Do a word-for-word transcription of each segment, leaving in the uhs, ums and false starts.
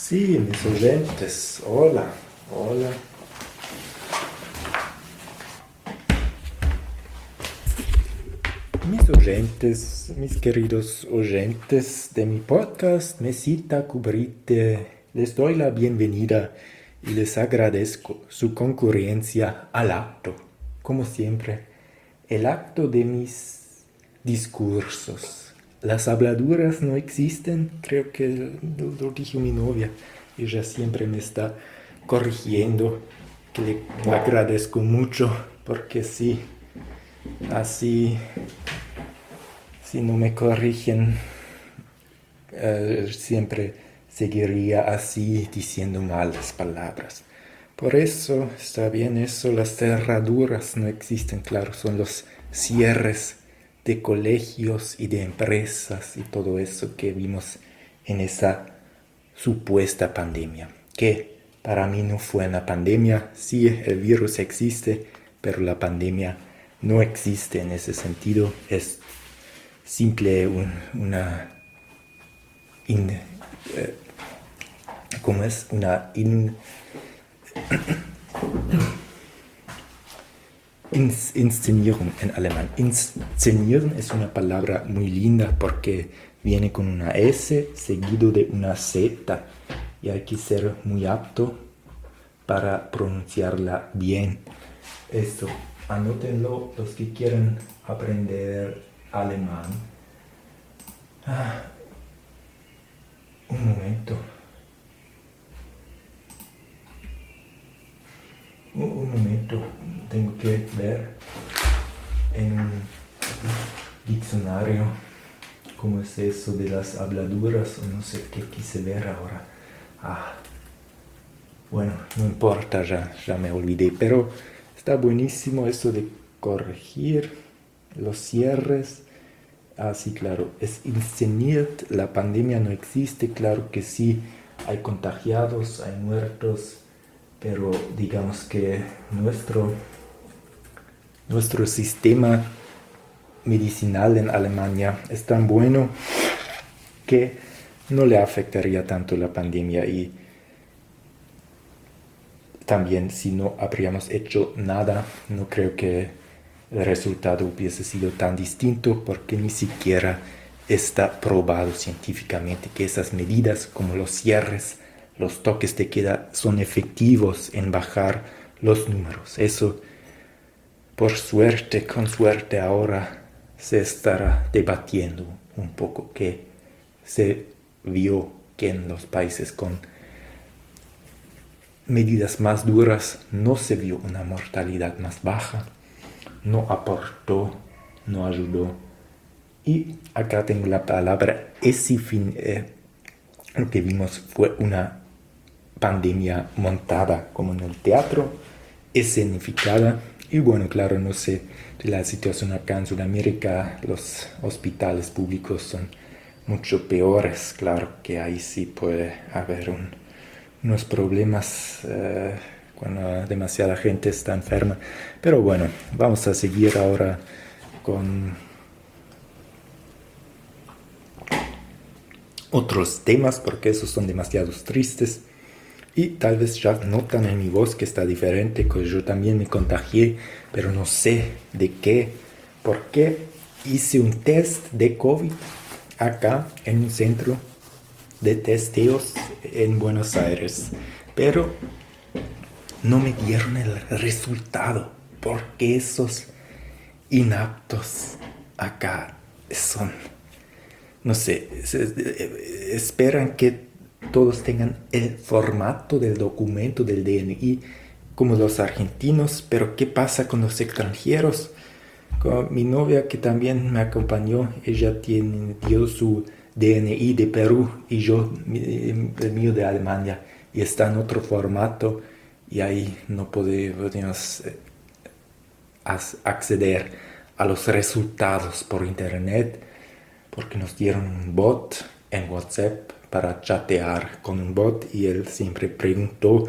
Sí, mis oyentes, hola, hola. Mis oyentes, mis queridos oyentes de mi podcast Mesita Cubrite, les doy la bienvenida y les agradezco su concurrencia al acto, como siempre, el acto de mis discursos. Las habladuras no existen, creo que lo, lo dijo mi novia, ella siempre me está corrigiendo, que le agradezco mucho, porque sí, así, si no me corrigen, eh, siempre seguiría así diciendo malas palabras. Por eso está bien eso, las cerraduras no existen, claro, son los cierres de colegios y de empresas y todo eso que vimos en esa supuesta pandemia, que para mí no fue una pandemia. Sí, el virus existe, pero la pandemia no existe en ese sentido, es simple un, una in, eh, ¿cómo es? Una in, Ins- Inszenierung en alemán. Inscenieren es una palabra muy linda porque viene con una S seguido de una Z y hay que ser muy apto para pronunciarla bien. Esto, anótenlo los que quieran aprender alemán. Ah, un momento. Un, un momento. Tengo que ver en un diccionario cómo es eso de las habladuras o no sé qué quise ver ahora. Ah, bueno, no importa, ya, ya me olvidé, pero está buenísimo eso de corregir los cierres. Ah, sí, claro, es inszeniert, la pandemia no existe, claro que sí, hay contagiados, hay muertos, pero digamos que nuestro, nuestro sistema medicinal en Alemania es tan bueno que no le afectaría tanto la pandemia y también si no habríamos hecho nada, no creo que el resultado hubiese sido tan distinto porque ni siquiera está probado científicamente que esas medidas como los cierres, los toques de queda son efectivos en bajar los números. Eso, por suerte, con suerte ahora se estará debatiendo un poco que se vio que en los países con medidas más duras no se vio una mortalidad más baja, no aportó, no ayudó. Y acá tengo la palabra esifin, eh, lo que vimos fue una pandemia montada como en el teatro, escenificada. Y bueno, claro, no sé de la situación acá en Sudamérica, los hospitales públicos son mucho peores, claro que ahí sí puede haber un, unos problemas eh, cuando demasiada gente está enferma. Pero bueno, vamos a seguir ahora con otros temas porque esos son demasiado tristes. Y tal vez ya notan en mi voz que está diferente, que yo también me contagié, pero no sé de qué. ¿Por qué? Hice un test de COVID acá en un centro de testeos en Buenos Aires, pero no me dieron el resultado porque esos inaptos acá son, no sé, se- esperan que todos tengan el formato del documento del D N I como los argentinos, pero ¿qué pasa con los extranjeros? Con mi novia que también me acompañó, ella tiene, dio su D N I de Perú y yo el mío de Alemania y está en otro formato y ahí no podemos eh, acceder a los resultados por internet porque nos dieron un bot en WhatsApp para chatear con un bot y él siempre preguntó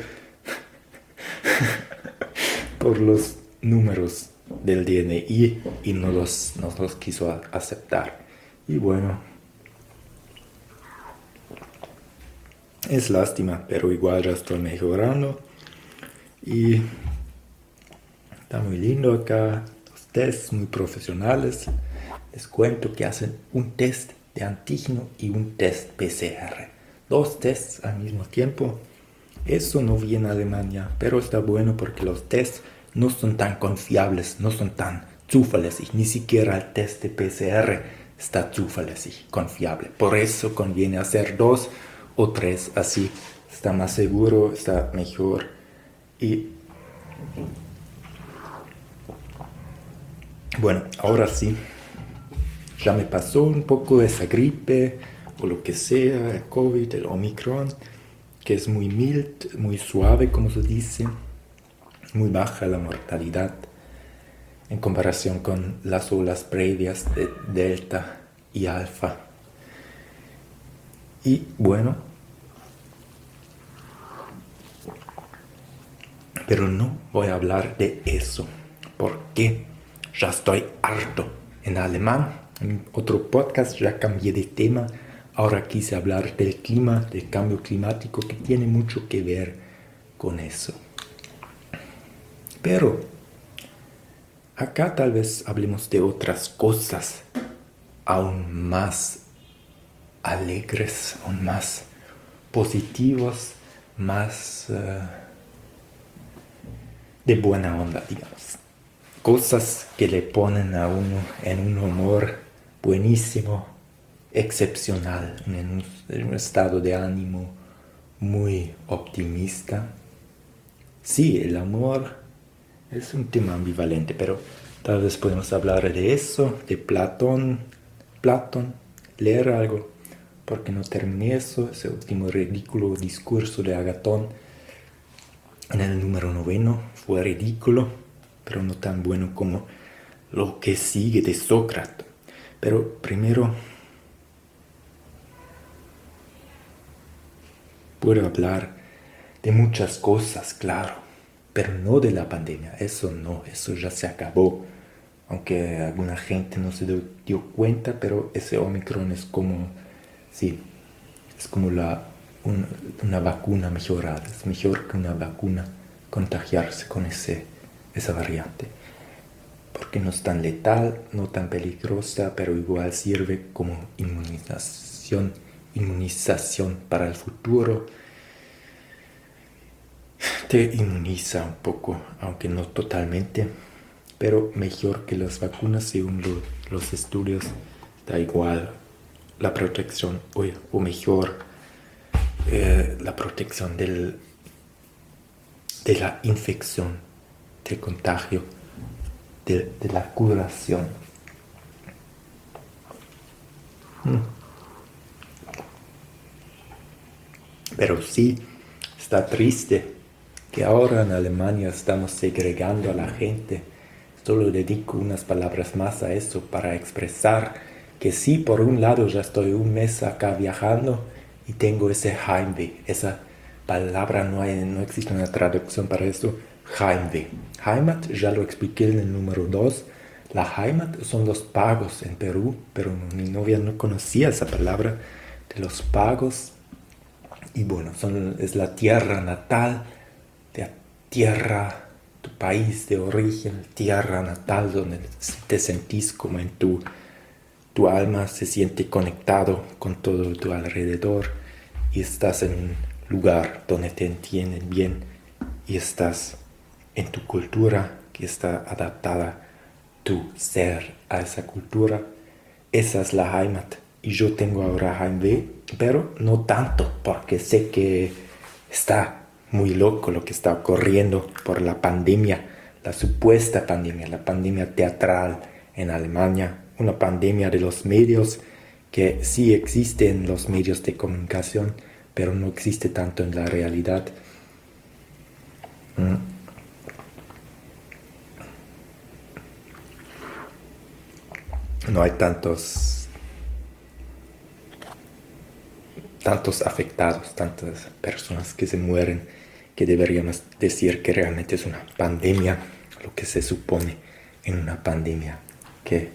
por los números del D N I y no los, no los quiso aceptar. Y bueno, Es lástima, pero igual ya estoy mejorando. Y está muy lindo acá. Los tests muy profesionales. Les cuento que hacen un test de antígeno y un test P C R. Dos tests al mismo tiempo. Eso no vi en Alemania, pero está bueno porque los tests no son tan confiables, no son tan zuverlässig. Ni siquiera el test de P C R está zuverlässig, confiable. Por eso conviene hacer dos o tres, así está más seguro, está mejor. Y bueno, ahora sí, ya me pasó un poco esa gripe o lo que sea, el COVID, el Omicron, que es muy mild, muy suave, como se dice, muy baja la mortalidad en comparación con las olas previas de Delta y Alfa. Y bueno, pero no voy a hablar de eso, porque ya estoy harto. En alemán, en otro podcast ya cambié de tema. Ahora quise hablar del clima, del cambio climático, que tiene mucho que ver con eso. Pero acá tal vez hablemos de otras cosas aún más alegres, aún más positivos, más uh, de buena onda, digamos. Cosas que le ponen a uno en un humor buenísimo, excepcional, en un, en un estado de ánimo muy optimista. Sí, el amor es un tema ambivalente, pero tal vez podemos hablar de eso, de Platón, Platón, leer algo, porque no terminé eso, ese último ridículo discurso de Agatón en el número noveno, fue ridículo, pero no tan bueno como lo que sigue de Sócrates. Pero primero puedo hablar de muchas cosas, claro, pero no de la pandemia. Eso no, eso ya se acabó. Aunque alguna gente no se dio cuenta, pero ese Omicron es como, sí, es como la, un, una vacuna mejorada. Es mejor que una vacuna contagiarse con ese, esa variante. Porque no es tan letal, no tan peligrosa, pero igual sirve como inmunización, inmunización para el futuro. Te inmuniza un poco, aunque no totalmente, pero mejor que las vacunas según lo, los estudios. Da igual la protección o, o mejor eh, la protección del, de la infección, del contagio, de, de la curación. Mm. Pero sí, está triste que ahora en Alemania estamos segregando a la gente. Solo dedico unas palabras más a eso para expresar que sí, por un lado ya estoy un mes acá viajando y tengo ese Heimweh, esa palabra, no, hay, no existe una traducción para eso, Heimweh. Heimat, ya lo expliqué en el número dos, la Heimat son los pagos en Perú, pero mi novia no conocía esa palabra de los pagos. Y bueno, son, es la tierra natal, de tierra, tu país de origen, tierra natal, donde te sentís como en tu, tu alma se siente conectado con todo tu alrededor y estás en un lugar donde te entienden bien y estás en tu cultura que está adaptada tu ser a esa cultura. Esa es la Heimat. Y yo tengo ahora Heimweh, pero no tanto, porque sé que está muy loco lo que está ocurriendo por la pandemia, la supuesta pandemia, la pandemia teatral en Alemania, una pandemia de los medios que sí existe en los medios de comunicación, pero no existe tanto en la realidad. Mm. No hay tantos tantos afectados, tantas personas que se mueren, que deberíamos decir que realmente es una pandemia, lo que se supone en una pandemia. Que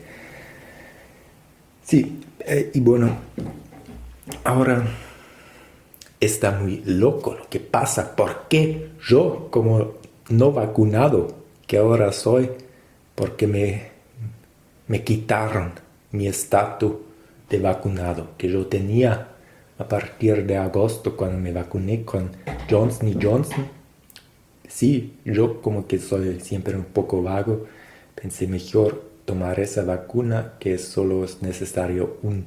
sí, eh, y bueno, ahora está muy loco lo que pasa. ¿Por qué yo, como no vacunado que ahora soy, porque me, me quitaron mi estatus de vacunado que yo tenía a partir de agosto cuando me vacuné con Johnson y Johnson? Sí, yo como que soy siempre un poco vago, pensé mejor tomar esa vacuna que solo es necesario un,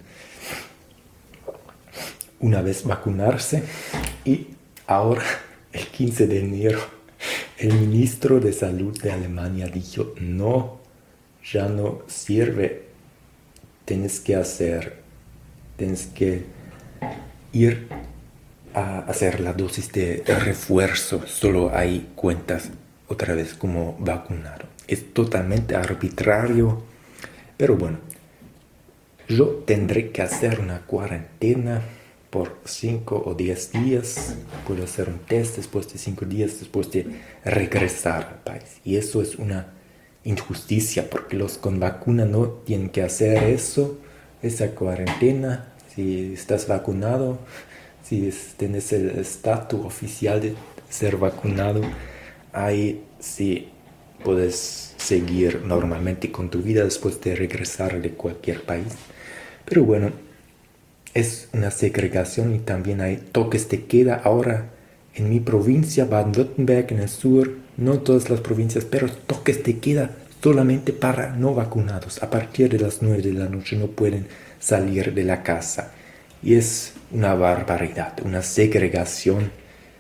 una vez vacunarse. Y ahora, el quince de enero, el ministro de Salud de Alemania dijo, no, ya no sirve, tienes que hacer, tienes que ir a hacer la dosis de refuerzo, solo hay cuentas otra vez como vacunado. Es totalmente arbitrario, pero bueno, yo tendré que hacer una cuarentena por cinco o diez días, puedo hacer un test después de cinco días, después de regresar al país. Y eso es una injusticia, porque los con vacuna no tienen que hacer eso, esa cuarentena. Si estás vacunado, si tienes el estatus oficial de ser vacunado, ahí sí puedes seguir normalmente con tu vida después de regresar de cualquier país. Pero bueno, es una segregación y también hay toques de queda ahora en mi provincia, Baden-Württemberg, en el sur, no todas las provincias, pero toques de queda solamente para no vacunados. A partir de las nueve de la noche no pueden salir de la casa. Y es una barbaridad, una segregación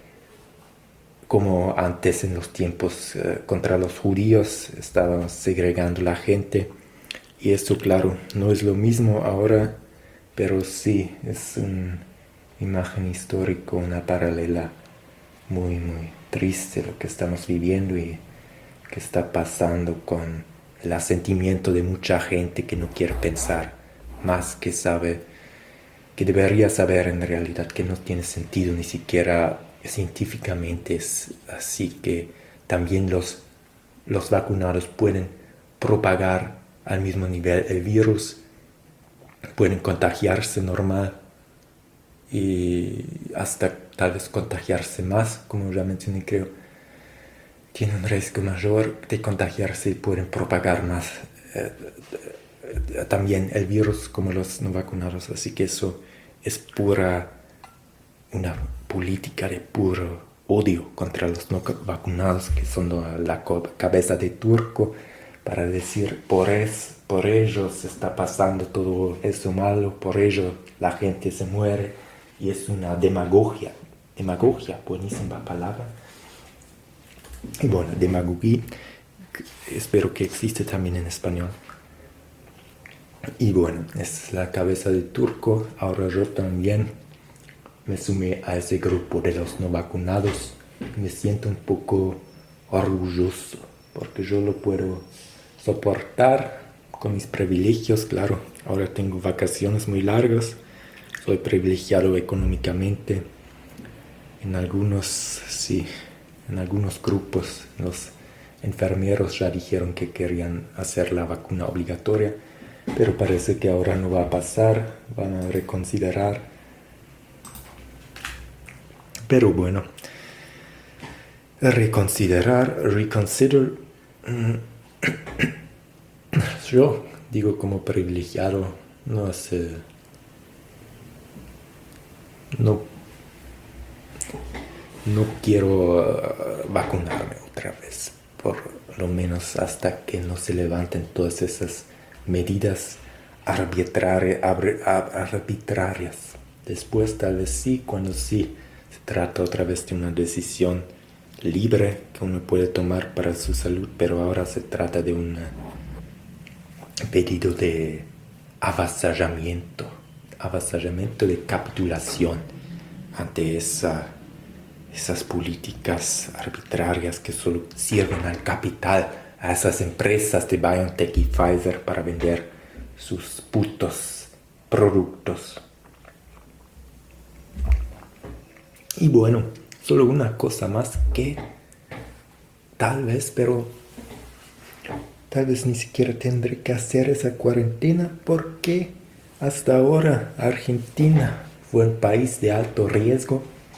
como antes en los tiempos eh, contra los judíos, estaban segregando la gente. Y esto, claro, no es lo mismo ahora, pero sí es una imagen histórica, una paralela muy, muy triste lo que estamos viviendo y que está pasando con el asentimiento de mucha gente que no quiere pensar más, que sabe, que debería saber en realidad que no tiene sentido ni siquiera científicamente es así, que también los, los vacunados pueden propagar al mismo nivel el virus, pueden contagiarse normal y hasta tal vez contagiarse más, como ya mencioné, creo, tienen un riesgo mayor de contagiarse y pueden propagar más eh, eh, también el virus como los no vacunados, así que eso es pura, una política de puro odio contra los no vacunados, que son la cabeza de turco, para decir por, es, por ellos está pasando todo eso malo, por ello la gente se muere, y es una demagogia, demagogia, buenísima palabra. Y bueno, demagogia, espero que existe también en español. Y bueno, es la cabeza de turco. Ahora yo también me sumé a ese grupo de los no vacunados. Me siento un poco orgulloso porque yo lo puedo soportar con mis privilegios. Claro, ahora tengo vacaciones muy largas, soy privilegiado económicamente. En algunos, sí, en algunos grupos los enfermeros ya dijeron que querían hacer la vacuna obligatoria, pero parece que ahora no va a pasar, van a reconsiderar. Pero bueno, reconsiderar, reconsider, yo digo como privilegiado, no sé, no, no quiero uh, vacunarme otra vez, por lo menos hasta que no se levanten todas esas medidas arbitrari- abri- ab- arbitrarias. Después tal vez sí, cuando sí se trata otra vez de una decisión libre que uno puede tomar para su salud, pero ahora se trata de un pedido de avasallamiento, avasallamiento de capitulación ante esa, esas políticas arbitrarias que solo sirven al capital, a esas empresas de BioNTech y Pfizer para vender sus putos productos. Y bueno, solo una cosa más que tal vez, pero tal vez ni siquiera tendré que hacer esa cuarentena, porque hasta ahora Argentina fue un país de alto riesgo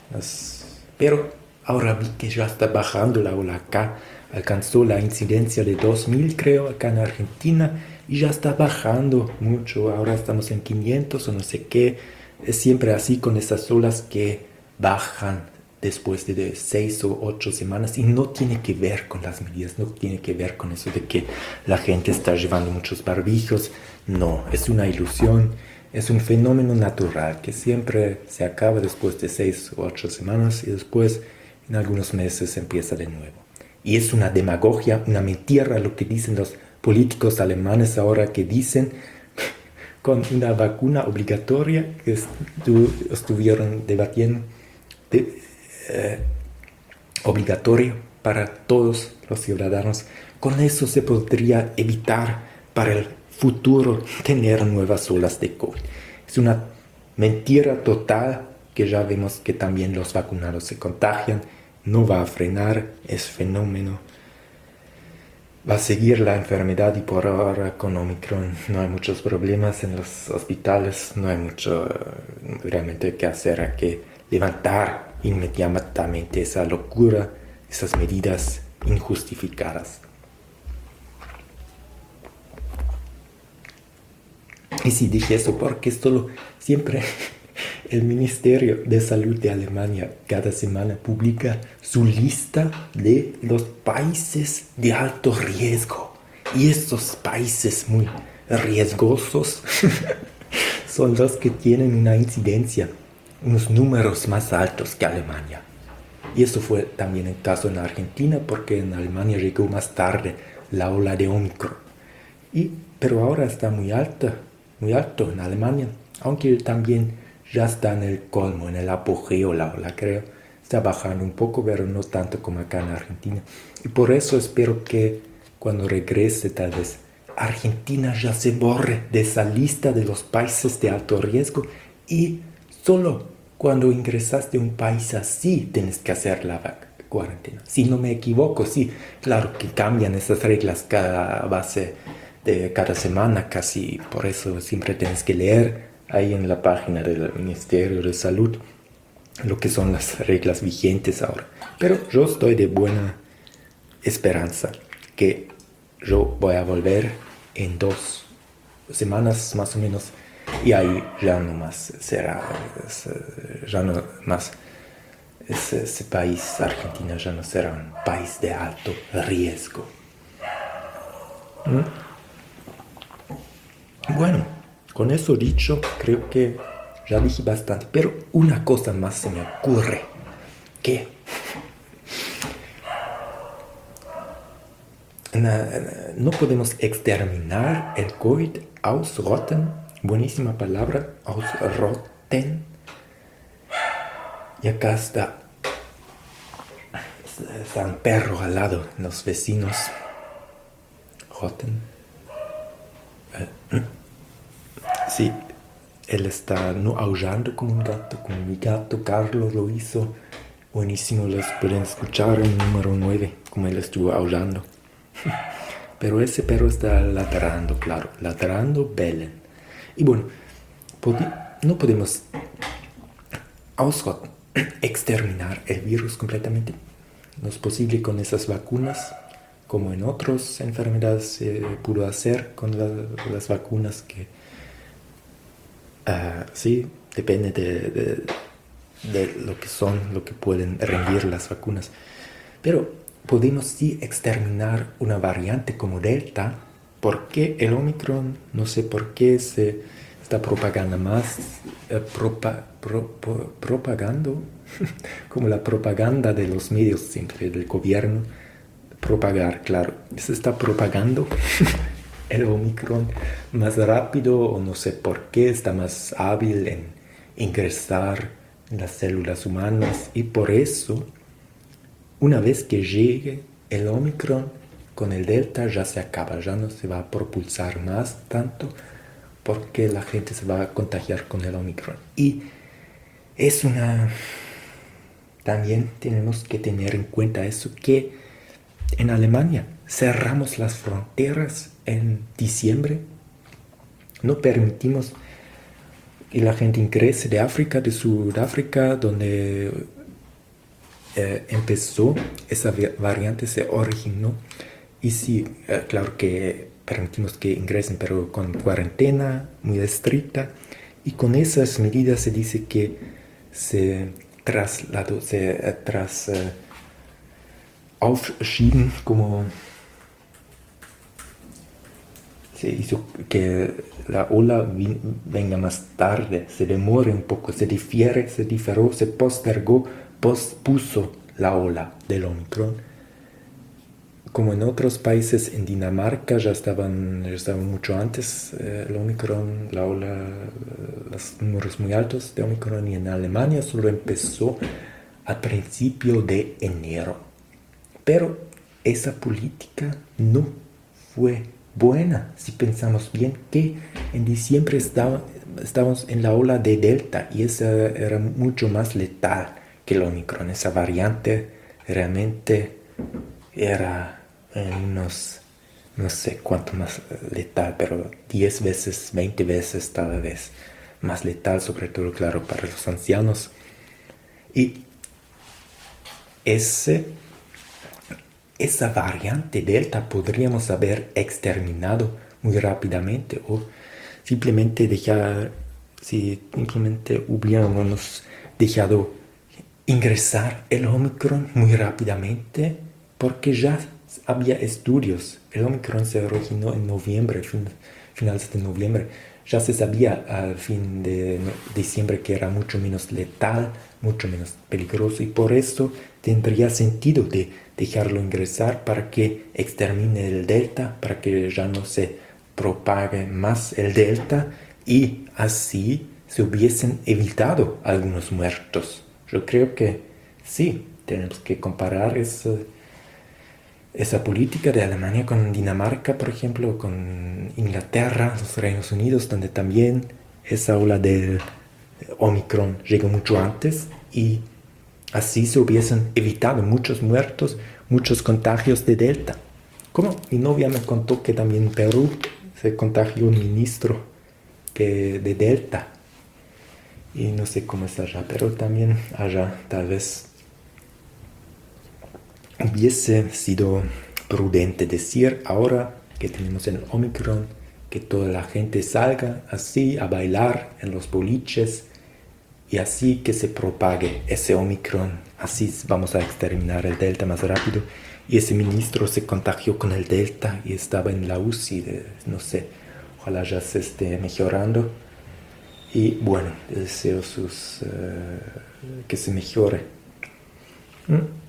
Las- pero ahora vi que ya está bajando la ola acá. Alcanzó la incidencia de dos mil, creo, acá en Argentina, y ya está bajando mucho. Ahora estamos en quinientos o no sé qué. Es siempre así con esas olas que bajan después de, de seis o ocho semanas, y no tiene que ver con las medidas, no tiene que ver con eso de que la gente está llevando muchos barbijos. No, es una ilusión, es un fenómeno natural que siempre se acaba después de seis o ocho semanas y después en algunos meses empieza de nuevo. Y es una demagogia, una mentira lo que dicen los políticos alemanes ahora, que dicen con una vacuna obligatoria que estu estuvieron debatiendo, de, eh, obligatorio para todos los ciudadanos. Con eso se podría evitar para el futuro tener nuevas olas de COVID. Es una mentira total, que ya vemos que también los vacunados se contagian. No va a frenar, es fenómeno. Va a seguir la enfermedad, y por ahora con Omicron no hay muchos problemas en los hospitales, no hay mucho uh, realmente que hacer. Hay que levantar inmediatamente esa locura, esas medidas injustificadas. Y sí, dije eso porque solo siempre el Ministerio de Salud de Alemania cada semana publica su lista de los países de alto riesgo. Y estos países muy riesgosos son los que tienen una incidencia, unos números más altos que Alemania. Y eso fue también el caso en Argentina, porque en Alemania llegó más tarde la ola de Omicron. Y, pero ahora está muy alta, muy alto en Alemania, aunque también ya está en el colmo, en el apogeo la ola, creo. Está bajando un poco, pero no tanto como acá en Argentina. Y por eso espero que cuando regrese, tal vez, Argentina ya se borre de esa lista de los países de alto riesgo, y solo cuando ingresas de un país así tienes que hacer la cuarentena. Si no me equivoco, sí, claro que cambian esas reglas cada base de cada semana casi, por eso siempre tienes que leer ahí en la página del Ministerio de Salud lo que son las reglas vigentes ahora. Pero yo estoy de buena esperanza que yo voy a volver en dos semanas más o menos, y ahí ya no más será, ya no más ese, ese país, Argentina, ya no será un país de alto riesgo. ¿Mm? Bueno, con eso dicho, creo que ya dije bastante, pero una cosa más se me ocurre, que no podemos exterminar el COVID, ausrotten, buenísima palabra, ausrotten. Y acá está, está un perro al lado, los vecinos, rotten. Eh, sí, él está no aullando como un gato, como mi gato Carlos lo hizo. Buenísimo, los pueden escuchar en número nueve, como él estuvo aullando. Pero ese perro está ladrando, claro, ladrando, bellen. Y bueno, no podemos ausrotten, exterminar el virus completamente. No es posible con esas vacunas, como en otras enfermedades se pudo hacer con la, las vacunas, que uh, sí, depende de, de, de lo que son, lo que pueden rendir las vacunas. Pero podemos sí exterminar una variante como Delta, porque el Omicron, no sé por qué se está propagando más, eh, propa, pro, pro, propagando, como la propaganda de los medios siempre, del gobierno, propagar, claro, se está propagando el Omicron más rápido, o no sé por qué, está más hábil en ingresar en las células humanas, y por eso una vez que llegue el Omicron con el Delta ya se acaba, ya no se va a propulsar más tanto, porque la gente se va a contagiar con el Omicron. Y es una... También tenemos que tener en cuenta eso, que en Alemania cerramos las fronteras en diciembre, no permitimos que la gente ingrese de África, de Sudáfrica, donde eh, empezó, esa variante se originó, y sí, eh, claro que permitimos que ingresen, pero con cuarentena muy estricta, y con esas medidas se dice que se trasladó, se eh, tras eh, aufschieben, como se hizo que la ola vi- venga más tarde, se demore un poco, se difiere, se diferó, se postergó, pospuso la ola del Omicron. Como en otros países, en Dinamarca ya estaban, ya estaban mucho antes eh, el Omicron, la ola, eh, los números muy altos de Omicron, y en Alemania solo empezó a principio de enero. Pero esa política no fue buena, si pensamos bien, que en diciembre estaba, estábamos en la ola de Delta, y esa era mucho más letal que el Omicron. Esa variante realmente era en unos, no sé cuánto más letal, pero diez veces, veinte veces tal vez más letal, sobre todo, claro, para los ancianos. Y ese, esa variante Delta podríamos haber exterminado muy rápidamente, o simplemente dejar, si simplemente hubiéramos dejado ingresar el Omicron muy rápidamente, porque ya había estudios. El Omicron se originó en noviembre, fin, finales de noviembre. Ya se sabía al fin de no- diciembre que era mucho menos letal, mucho menos peligroso, y por eso tendría sentido de dejarlo ingresar para que extermine el Delta, para que ya no se propague más el Delta, y así se hubiesen evitado algunos muertos. Yo creo que sí, tenemos que comparar esa, esa política de Alemania con Dinamarca, por ejemplo, con Inglaterra, los Estados Unidos, donde también esa ola del Omicron llegó mucho antes, y así se hubiesen evitado muchos muertos, muchos contagios de Delta. Como mi novia me contó que también en Perú se contagió un ministro que, de Delta, y no sé cómo es allá, pero también allá tal vez hubiese sido prudente decir ahora que tenemos el Omicron, que toda la gente salga así a bailar en los boliches, y así que se propague ese Omicron, así vamos a exterminar el Delta más rápido. Y ese ministro se contagió con el Delta y estaba en la U C I, de, no sé, ojalá ya se esté mejorando. Y bueno, deseo sus, uh, que se mejore. ¿Mm?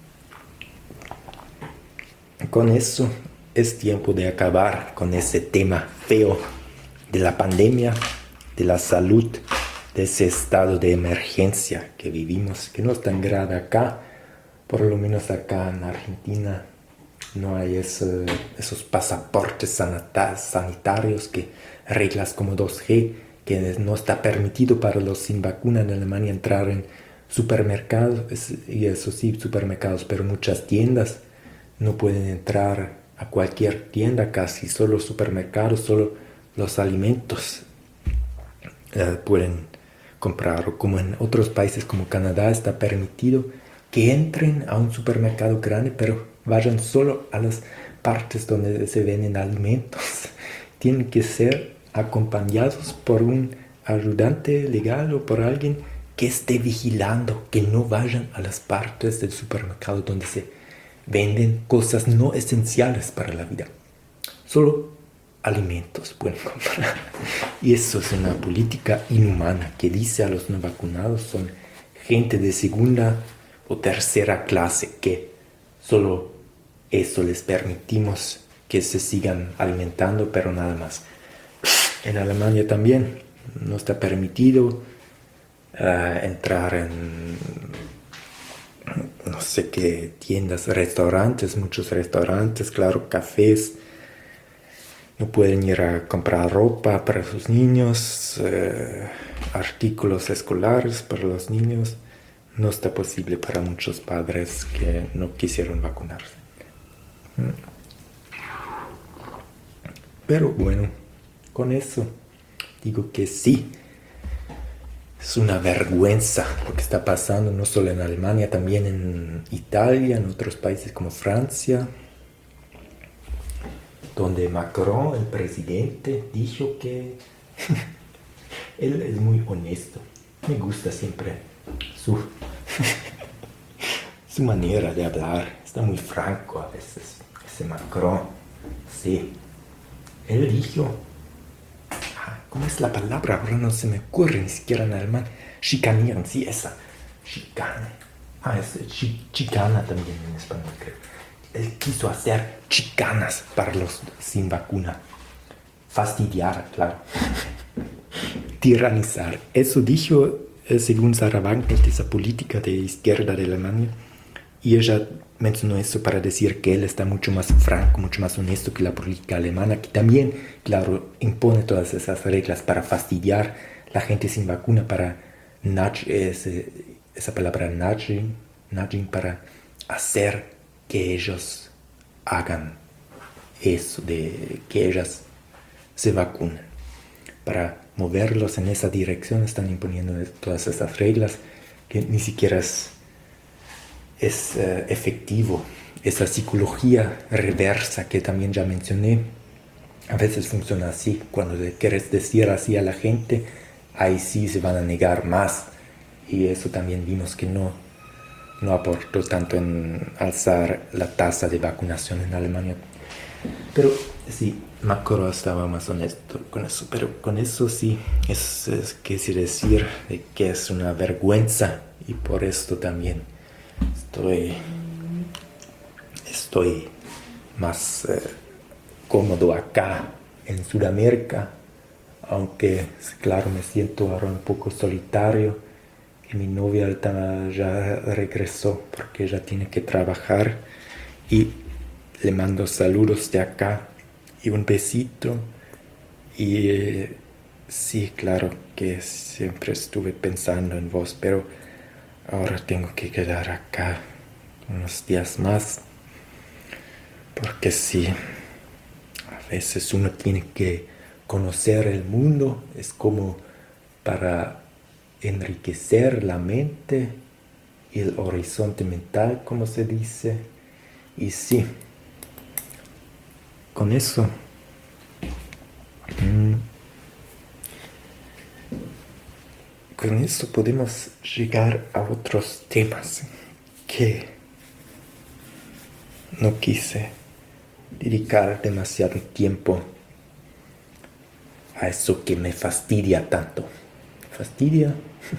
Con eso es tiempo de acabar con ese tema feo de la pandemia, de la salud, de ese estado de emergencia que vivimos, que no es tan grave acá, por lo menos acá en Argentina. No hay ese, esos pasaportes sanita- sanitarios, que reglas como dos G, que no está permitido para los sin vacuna en Alemania entrar en supermercados, y eso sí, supermercados, pero muchas tiendas no pueden entrar a cualquier tienda, casi solo supermercados, solo los alimentos eh, pueden comprar, o como en otros países como Canadá está permitido que entren a un supermercado grande, pero vayan solo a las partes donde se venden alimentos. Tienen que ser acompañados por un ayudante legal o por alguien que esté vigilando que no vayan a las partes del supermercado donde se venden cosas no esenciales para la vida. Solo alimentos pueden comprar. Y eso es una política inhumana que dice a los no vacunados son gente de segunda o tercera clase, que solo eso les permitimos, que se sigan alimentando, pero nada más. En Alemania también no está permitido uh, entrar en no sé qué tiendas, restaurantes, muchos restaurantes, claro, cafés. No pueden ir a comprar ropa para sus niños, eh, artículos escolares para los niños. No está posible para muchos padres que no quisieron vacunarse. Pero bueno, con eso digo que sí. Es una vergüenza lo que está pasando, no solo en Alemania, también en Italia, en otros países como Francia, donde Macron, el presidente, dijo que él es muy honesto. Me gusta siempre su, su manera de hablar. Está muy franco a veces, ese Macron. Sí, él dijo, ah, ¿cómo es la palabra? Ahora no se me ocurre ni siquiera en alemán. Chicanieren, sí, esa. Chicane. Ah, es chi- chicana también en español, creo. Él quiso hacer chicanas para los sin vacuna. Fastidiar, claro. Tiranizar. Eso dijo, eh, según Sarah Wagenknecht, esa política de izquierda de Alemania. Y ella mencionó eso para decir que él está mucho más franco, mucho más honesto que la política alemana, que también, claro, impone todas esas reglas para fastidiar a la gente sin vacuna, para nudge, ese, esa palabra nudging, nudging, para hacer que ellos hagan eso, de que ellas se vacunen. Para moverlos en esa dirección están imponiendo todas esas reglas que ni siquiera es, es uh, efectivo. Esa psicología reversa que también ya mencioné, a veces funciona así. Cuando le quieres decir así a la gente, ahí sí se van a negar más. Y eso también vimos que no, no aportó tanto en alzar la tasa de vacunación en Alemania. Pero sí, Macron estaba más honesto con eso, pero con eso sí, es, es quise decir de que es una vergüenza y por esto también estoy, estoy más eh, cómodo acá en Sudamérica, aunque claro me siento ahora un poco solitario, que mi novia ya regresó porque ella tiene que trabajar y le mando saludos de acá y un besito. Y eh, sí, claro que siempre estuve pensando en vos, pero ahora tengo que quedar acá unos días más. Porque sí, a veces uno tiene que conocer el mundo, es como para enriquecer la mente y el horizonte mental, como se dice. Y sí, con eso, mmm, con eso podemos llegar a otros temas que no quise dedicar demasiado tiempo a eso que me fastidia tanto. ¿Fastidia?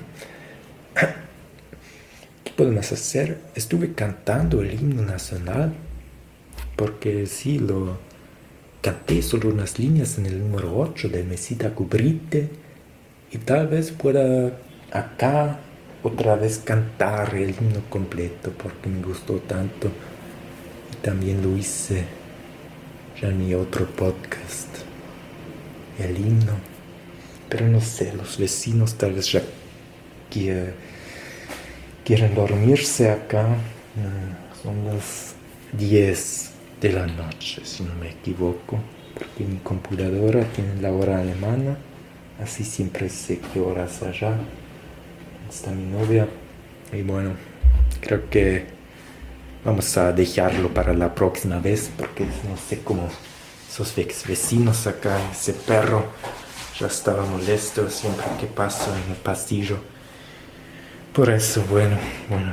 ¿Qué podemos hacer? Estuve cantando el himno nacional porque sí, lo canté solo unas líneas en el número ocho del Mesita Cubrite y tal vez pueda acá otra vez cantar el himno completo porque me gustó tanto y también lo hice ya en mi otro podcast, el himno, pero no sé, los vecinos tal vez ya quieren, quieren dormirse acá. Son las diez de la noche, si no me equivoco, porque mi computadora tiene la hora alemana, así siempre sé qué horas allá. Está mi novia y bueno, creo que vamos a dejarlo para la próxima vez porque no sé cómo esos vecinos acá, ese perro ya estaba molesto siempre que paso en el pasillo. Por eso, bueno, bueno.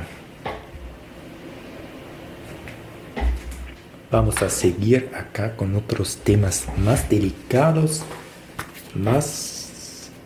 Vamos a seguir acá con otros temas más delicados, más,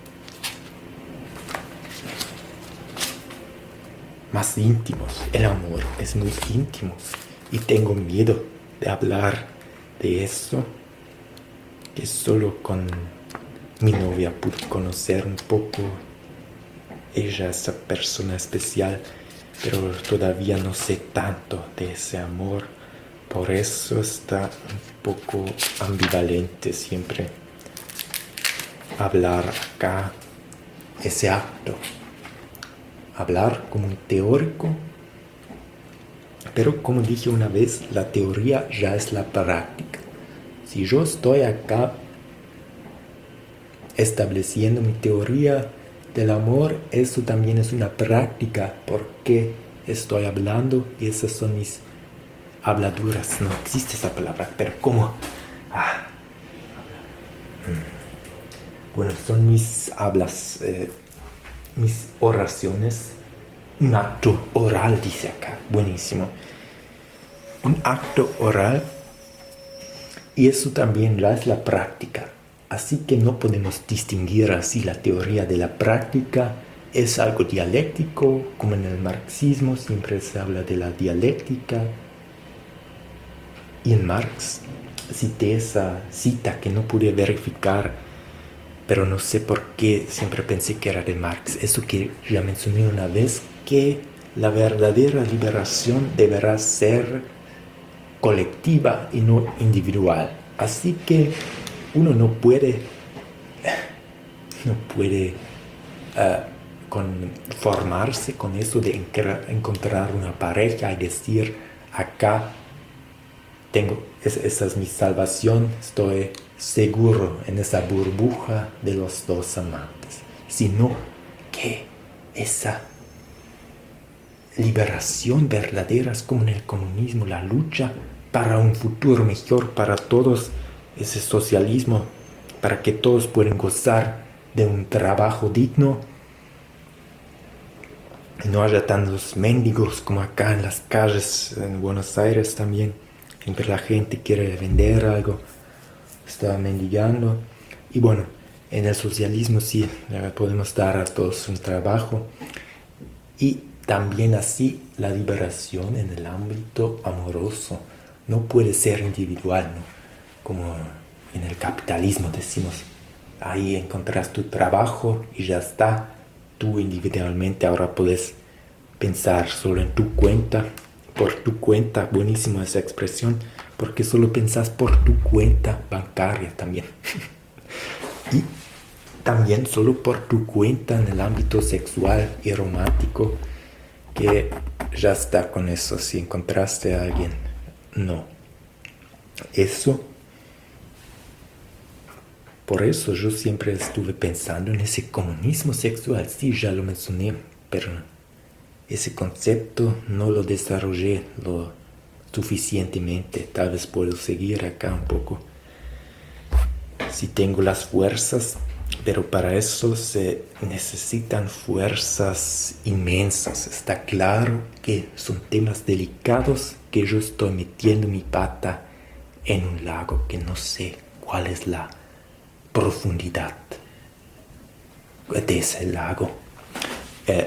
más íntimos. El amor es muy íntimo y tengo miedo de hablar de eso, que solo con mi novia pude conocer un poco. Ella es esa persona especial, pero todavía no sé tanto de ese amor. Por eso está un poco ambivalente siempre hablar acá, ese acto. Hablar como un teórico, pero como dije una vez, la teoría ya es la práctica. Si yo estoy acá estableciendo mi teoría, del amor, eso también es una práctica, porque estoy hablando y esas son mis habladuras. No existe esa palabra, pero ¿cómo? Ah. Bueno, son mis hablas, eh, mis oraciones. Un acto oral, dice acá. Buenísimo. Un acto oral. Y eso también ya es la práctica. Así que no podemos distinguir así la teoría de la práctica. Es algo dialéctico, como en el marxismo siempre se habla de la dialéctica. Y en Marx cité esa cita que no pude verificar, pero no sé por qué siempre pensé que era de Marx. Eso que ya mencioné una vez, que la verdadera liberación deberá ser colectiva y no individual. Así que uno no puede, no puede uh, conformarse con eso de encontrar una pareja y decir, acá tengo, es, esa es mi salvación, estoy seguro en esa burbuja de los dos amantes. Sino que esa liberación verdadera es como en el comunismo, la lucha para un futuro mejor para todos, ese socialismo, para que todos puedan gozar de un trabajo digno y no haya tantos mendigos como acá en las calles, en Buenos Aires también. Siempre la gente quiere vender algo, está mendigando. Y bueno, en el socialismo sí, podemos dar a todos un trabajo. Y también así la liberación en el ámbito amoroso no puede ser individual, ¿no? Como en el capitalismo decimos, ahí encontrás tu trabajo y ya está. Tú individualmente ahora puedes pensar solo en tu cuenta, por tu cuenta, buenísima esa expresión, porque solo pensás por tu cuenta bancaria también. Y también solo por tu cuenta en el ámbito sexual y romántico, que ya está con eso. Si encontraste a alguien, no. Eso, por eso yo siempre estuve pensando en ese comunismo sexual. Sí, ya lo mencioné, pero ese concepto no lo desarrollé lo suficientemente. Tal vez puedo seguir acá un poco si tengo las fuerzas, pero para eso se necesitan fuerzas inmensas. Está claro que son temas delicados, que yo estoy metiendo mi pata en un lago que no sé cuál es la profundidad de ese lago. Eh,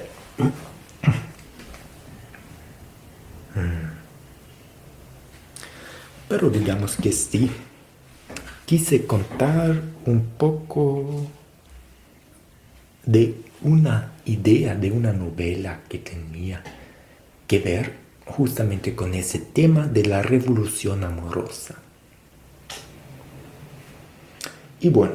Pero digamos que sí, quise contar un poco de una idea, de una novela que tenía que ver justamente con ese tema de la revolución amorosa. Y bueno,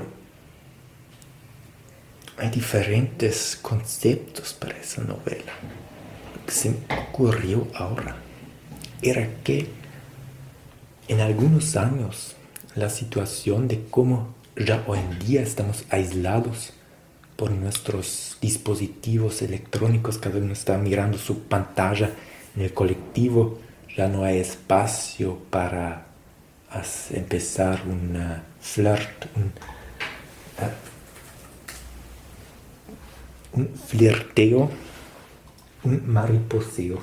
hay diferentes conceptos para esa novela. Lo que se me ocurrió ahora era que en algunos años la situación de cómo ya hoy en día estamos aislados por nuestros dispositivos electrónicos, cada uno está mirando su pantalla en el colectivo, ya no hay espacio para empezar un uh, flirt, un, uh, un flirteo, un mariposeo.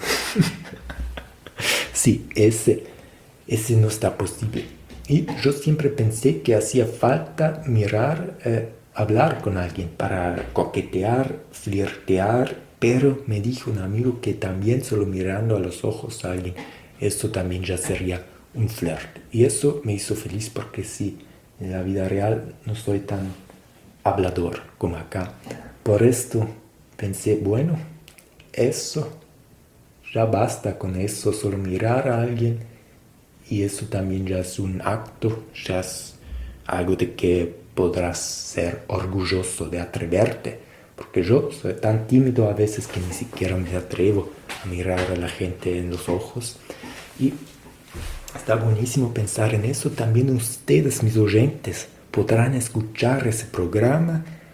Sí, ese, ese no está posible. Y yo siempre pensé que hacía falta mirar, eh, hablar con alguien para coquetear, flirtear, pero me dijo un amigo que también solo mirando a los ojos a alguien, eso también ya sería un flirt. Y eso me hizo feliz porque sí, en la vida real no soy tan hablador como acá. Por esto pensé, bueno, eso, ya basta con eso, solo mirar a alguien. Y eso también ya es un acto, ya es algo de que podrás ser orgulloso de atreverte. Porque yo soy tan tímido a veces que ni siquiera me atrevo a mirar a la gente en los ojos. Y está buenísimo pensar en eso. También ustedes, mis oyentes, podrán escuchar ese programa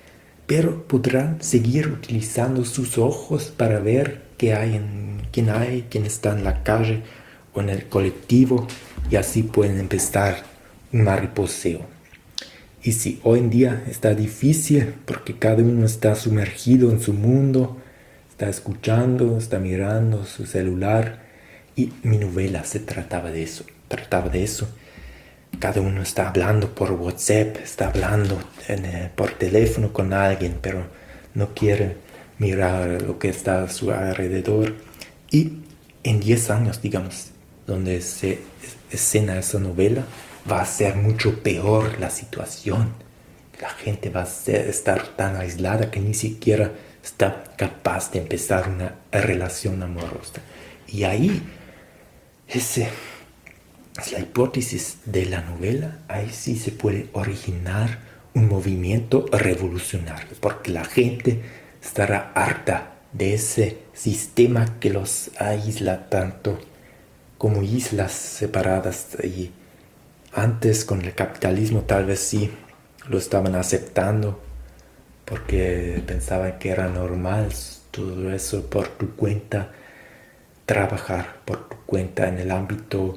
pero podrán seguir utilizando sus ojos para ver qué hay en, quién hay, quién está en la calle o en el colectivo, y así pueden empezar un mariposeo. Y sí, hoy en día está difícil porque cada uno está sumergido en su mundo, está escuchando, está mirando su celular, y mi novela se trataba de eso, trataba de eso. Cada uno está hablando por WhatsApp, está hablando en, eh, por teléfono con alguien, pero no quiere mirar lo que está a su alrededor. Y en diez años, digamos, donde se escena esa novela, va a ser mucho peor la situación. La gente va a ser, estar tan aislada que ni siquiera está capaz de empezar una relación amorosa. Y ahí, ese es la hipótesis de la novela, ahí sí se puede originar un movimiento revolucionario, porque la gente estará harta de ese sistema que los aísla tanto como islas separadas. Y antes con el capitalismo tal vez sí lo estaban aceptando porque pensaban que era normal todo eso por tu cuenta, trabajar por tu cuenta en el ámbito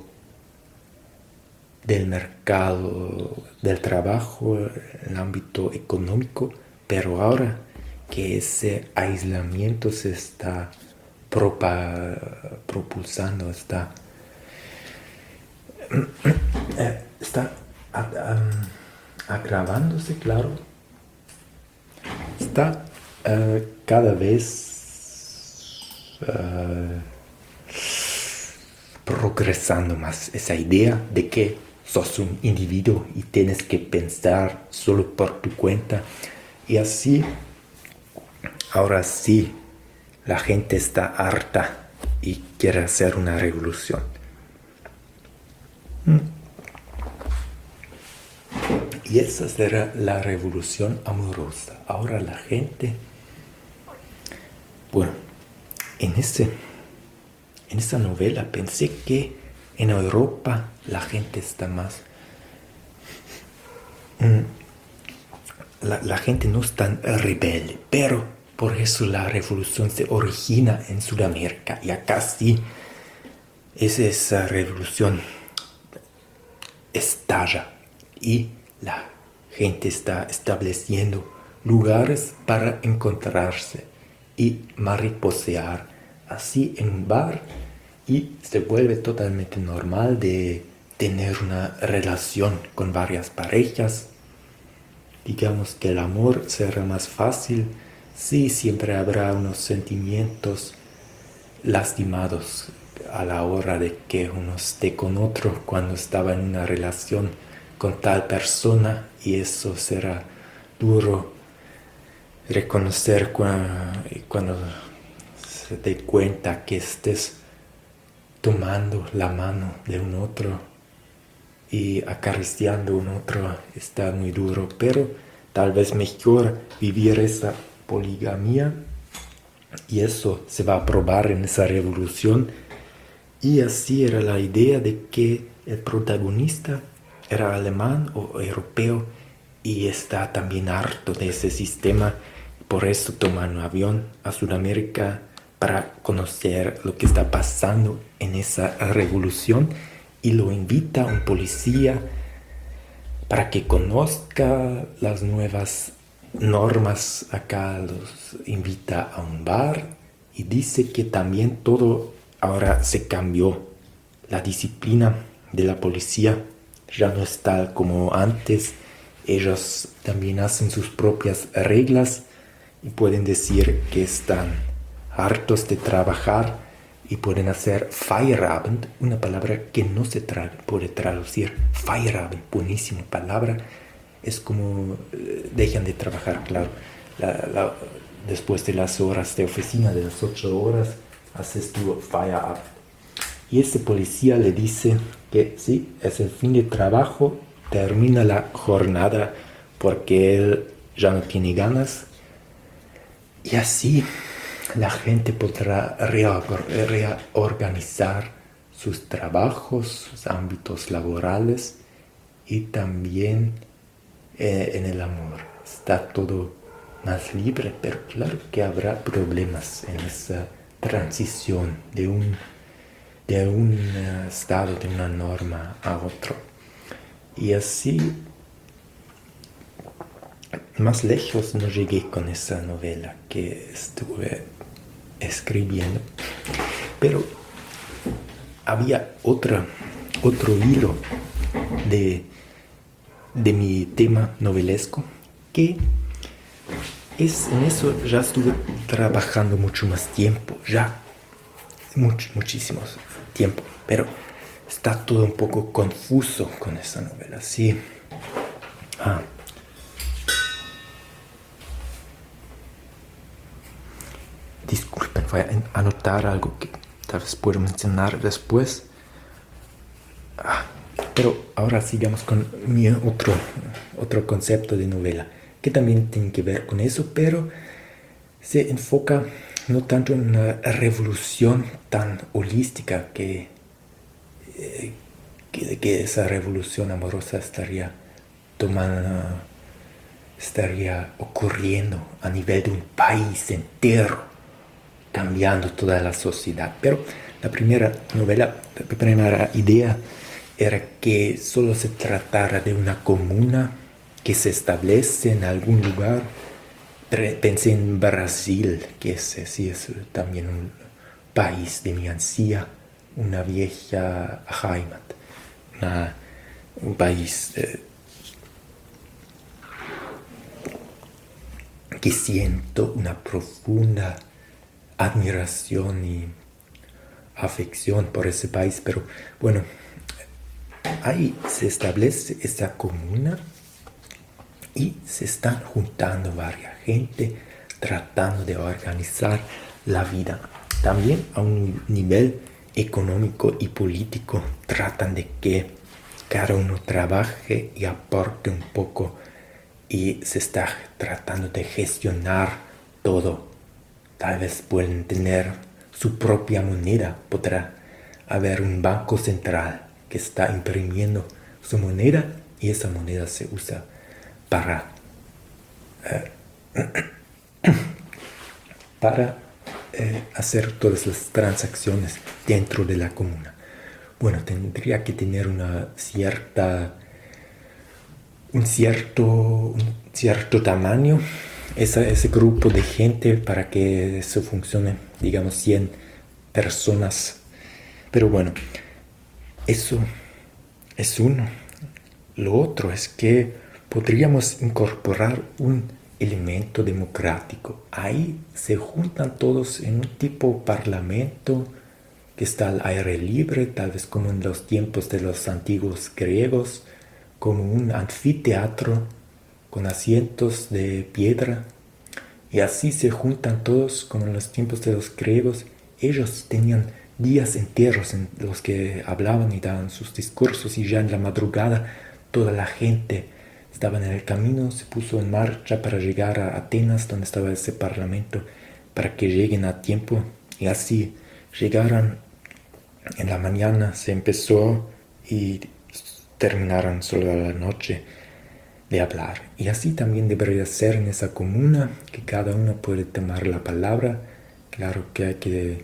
del mercado del trabajo, en el ámbito económico, pero ahora que ese aislamiento se está propa, propulsando, está, está um, agravándose, claro, está uh, cada vez uh, progresando más esa idea de que sos un individuo y tienes que pensar solo por tu cuenta. Y así, ahora sí, la gente está harta y quiere hacer una revolución. Y esa será la revolución amorosa. Ahora la gente, bueno, en ese, en esa novela pensé que en Europa la gente está más... La, la gente no es tan rebelde, pero por eso la revolución se origina en Sudamérica. Y acá sí, es esa revolución estalla y la gente está estableciendo lugares para encontrarse y mariposear, así en un bar, y se vuelve totalmente normal de tener una relación con varias parejas. Digamos que el amor será más fácil. Sí, siempre habrá unos sentimientos lastimados a la hora de que uno esté con otro cuando estaba en una relación con tal persona, y eso será duro reconocer cuando, cuando se dé cuenta que estés tomando la mano de un otro y acariciando a un otro. Está muy duro, pero tal vez mejor vivir esa poligamia, y eso se va a probar en esa revolución. Y así era la idea de que el protagonista era alemán o europeo y está también harto de ese sistema, por eso toma un avión a Sudamérica para conocer lo que está pasando en esa revolución, y lo invita a un policía para que conozca las nuevas normas. Acá los invita a un bar y dice que también todo ahora se cambió. La disciplina de la policía ya no es tal como antes. Ellos también hacen sus propias reglas y pueden decir que están hartos de trabajar y pueden hacer Feierabend, una palabra que no se tra- puede traducir. Feierabend, buenísima palabra. Es como eh, dejan de trabajar, claro. La, la, después de las horas de oficina, de las ocho horas, haces tu Feierabend. Y ese policía le dice que sí, es el fin de trabajo, termina la jornada porque él ya no tiene ganas. Y así la gente podrá reorganizar sus trabajos, sus ámbitos laborales, y también eh, en el amor. Está todo más libre, pero claro que habrá problemas en esa transición de un, de un eh, estado, de una norma a otro. Y así, más lejos no llegué con esa novela que estuve escribiendo, pero había otra, otro hilo de, de mi tema novelesco que es, en eso ya estuve trabajando mucho más tiempo, ya mucho, muchísimo tiempo, pero está todo un poco confuso con esa novela, sí. Ah. Disculpen, voy a anotar algo que tal vez puedo mencionar después. Ah, pero ahora sigamos con mi otro, otro concepto de novela, que también tiene que ver con eso, pero se enfoca no tanto en una revolución tan holística que, eh, que, que esa revolución amorosa estaría tomando, estaría ocurriendo a nivel de un país entero, cambiando toda la sociedad. Pero la primera novela, la primera idea era que solo se tratara de una comuna que se establece en algún lugar. Pensé en Brasil, que es, sí, es también un país de mi ansía, una vieja Heimat, una, un país eh, que siento una profunda admiración y afección por ese país, pero bueno, ahí se establece esta comuna y se están juntando varias gente tratando de organizar la vida. También a un nivel económico y político tratan de que cada uno trabaje y aporte un poco y se está tratando de gestionar todo. Tal vez pueden tener su propia moneda, podrá haber un banco central que está imprimiendo su moneda y esa moneda se usa para, eh, para eh, hacer todas las transacciones dentro de la comuna. Bueno, tendría que tener una cierta, un cierto, un cierto tamaño esa, ese grupo de gente para que eso funcione, digamos cien personas. Pero bueno, eso es uno. Lo otro es que podríamos incorporar un elemento democrático. Ahí se juntan todos en un tipo parlamento que está al aire libre, tal vez como en los tiempos de los antiguos griegos, como un anfiteatro con asientos de piedra. Y así se juntan todos como en los tiempos de los griegos. Ellos tenían días enteros en los que hablaban y daban sus discursos y ya en la madrugada toda la gente estaba en el camino, se puso en marcha para llegar a Atenas, donde estaba ese parlamento, para que lleguen a tiempo. Y así llegaron en la mañana, se empezó y terminaron solo a la noche de hablar. Y así también debería ser en esa comuna, que cada uno puede tomar la palabra. Claro que hay que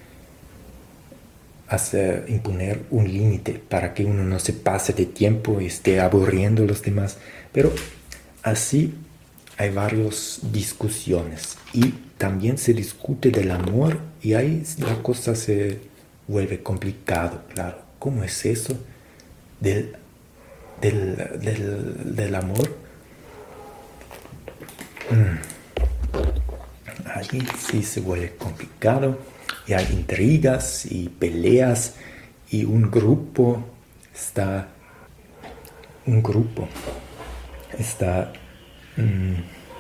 hacer, imponer un límite para que uno no se pase de tiempo y esté aburriendo a los demás. Pero así hay varias discusiones y también se discute del amor y ahí la cosa se vuelve complicado, claro. ¿Cómo es eso del, del, del, del amor? Mm. Allí sí se vuelve complicado y hay intrigas y peleas y un grupo está un grupo está mmm,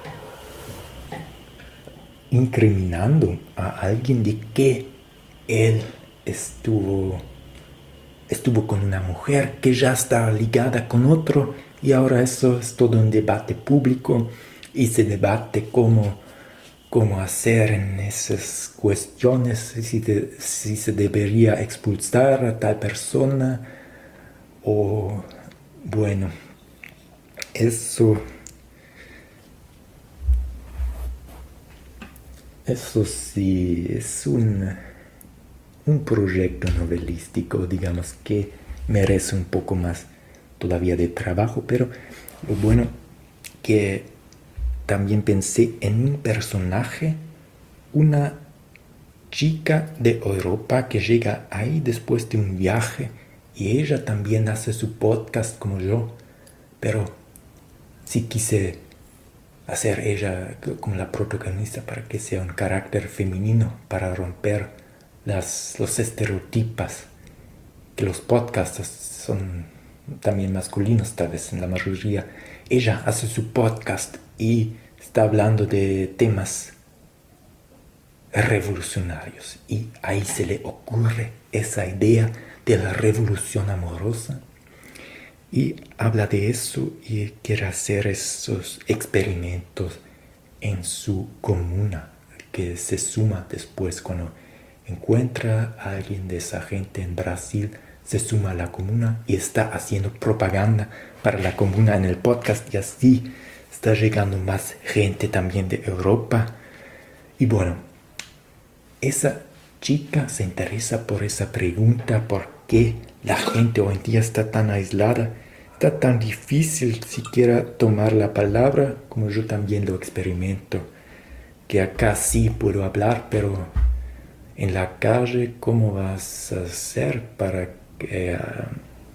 incriminando a alguien de que él estuvo estuvo con una mujer que ya está ligada con otro y ahora eso es todo un debate público y se debate cómo cómo hacer en esas cuestiones, si, de, si se debería expulsar a tal persona o bueno, eso eso sí, es un, un proyecto novelístico, digamos, que merece un poco más todavía de trabajo, pero lo bueno que también pensé en un personaje, una chica de Europa que llega ahí después de un viaje y ella también hace su podcast como yo, pero sí quise hacer ella como la protagonista para que sea un carácter femenino, para romper las, los estereotipos que los podcasts son también masculinos, tal vez en la mayoría. Ella hace su podcast y está hablando de temas revolucionarios y ahí se le ocurre esa idea de la revolución amorosa y habla de eso y quiere hacer esos experimentos en su comuna que se suma después cuando encuentra a alguien de esa gente en Brasil, se suma a la comuna y está haciendo propaganda para la comuna en el podcast y así está llegando más gente también de Europa. Y bueno, esa chica se interesa por esa pregunta, por qué la gente hoy en día está tan aislada, está tan difícil siquiera tomar la palabra, como yo también lo experimento, que acá sí puedo hablar, pero en la calle, ¿cómo vas a hacer para que, uh,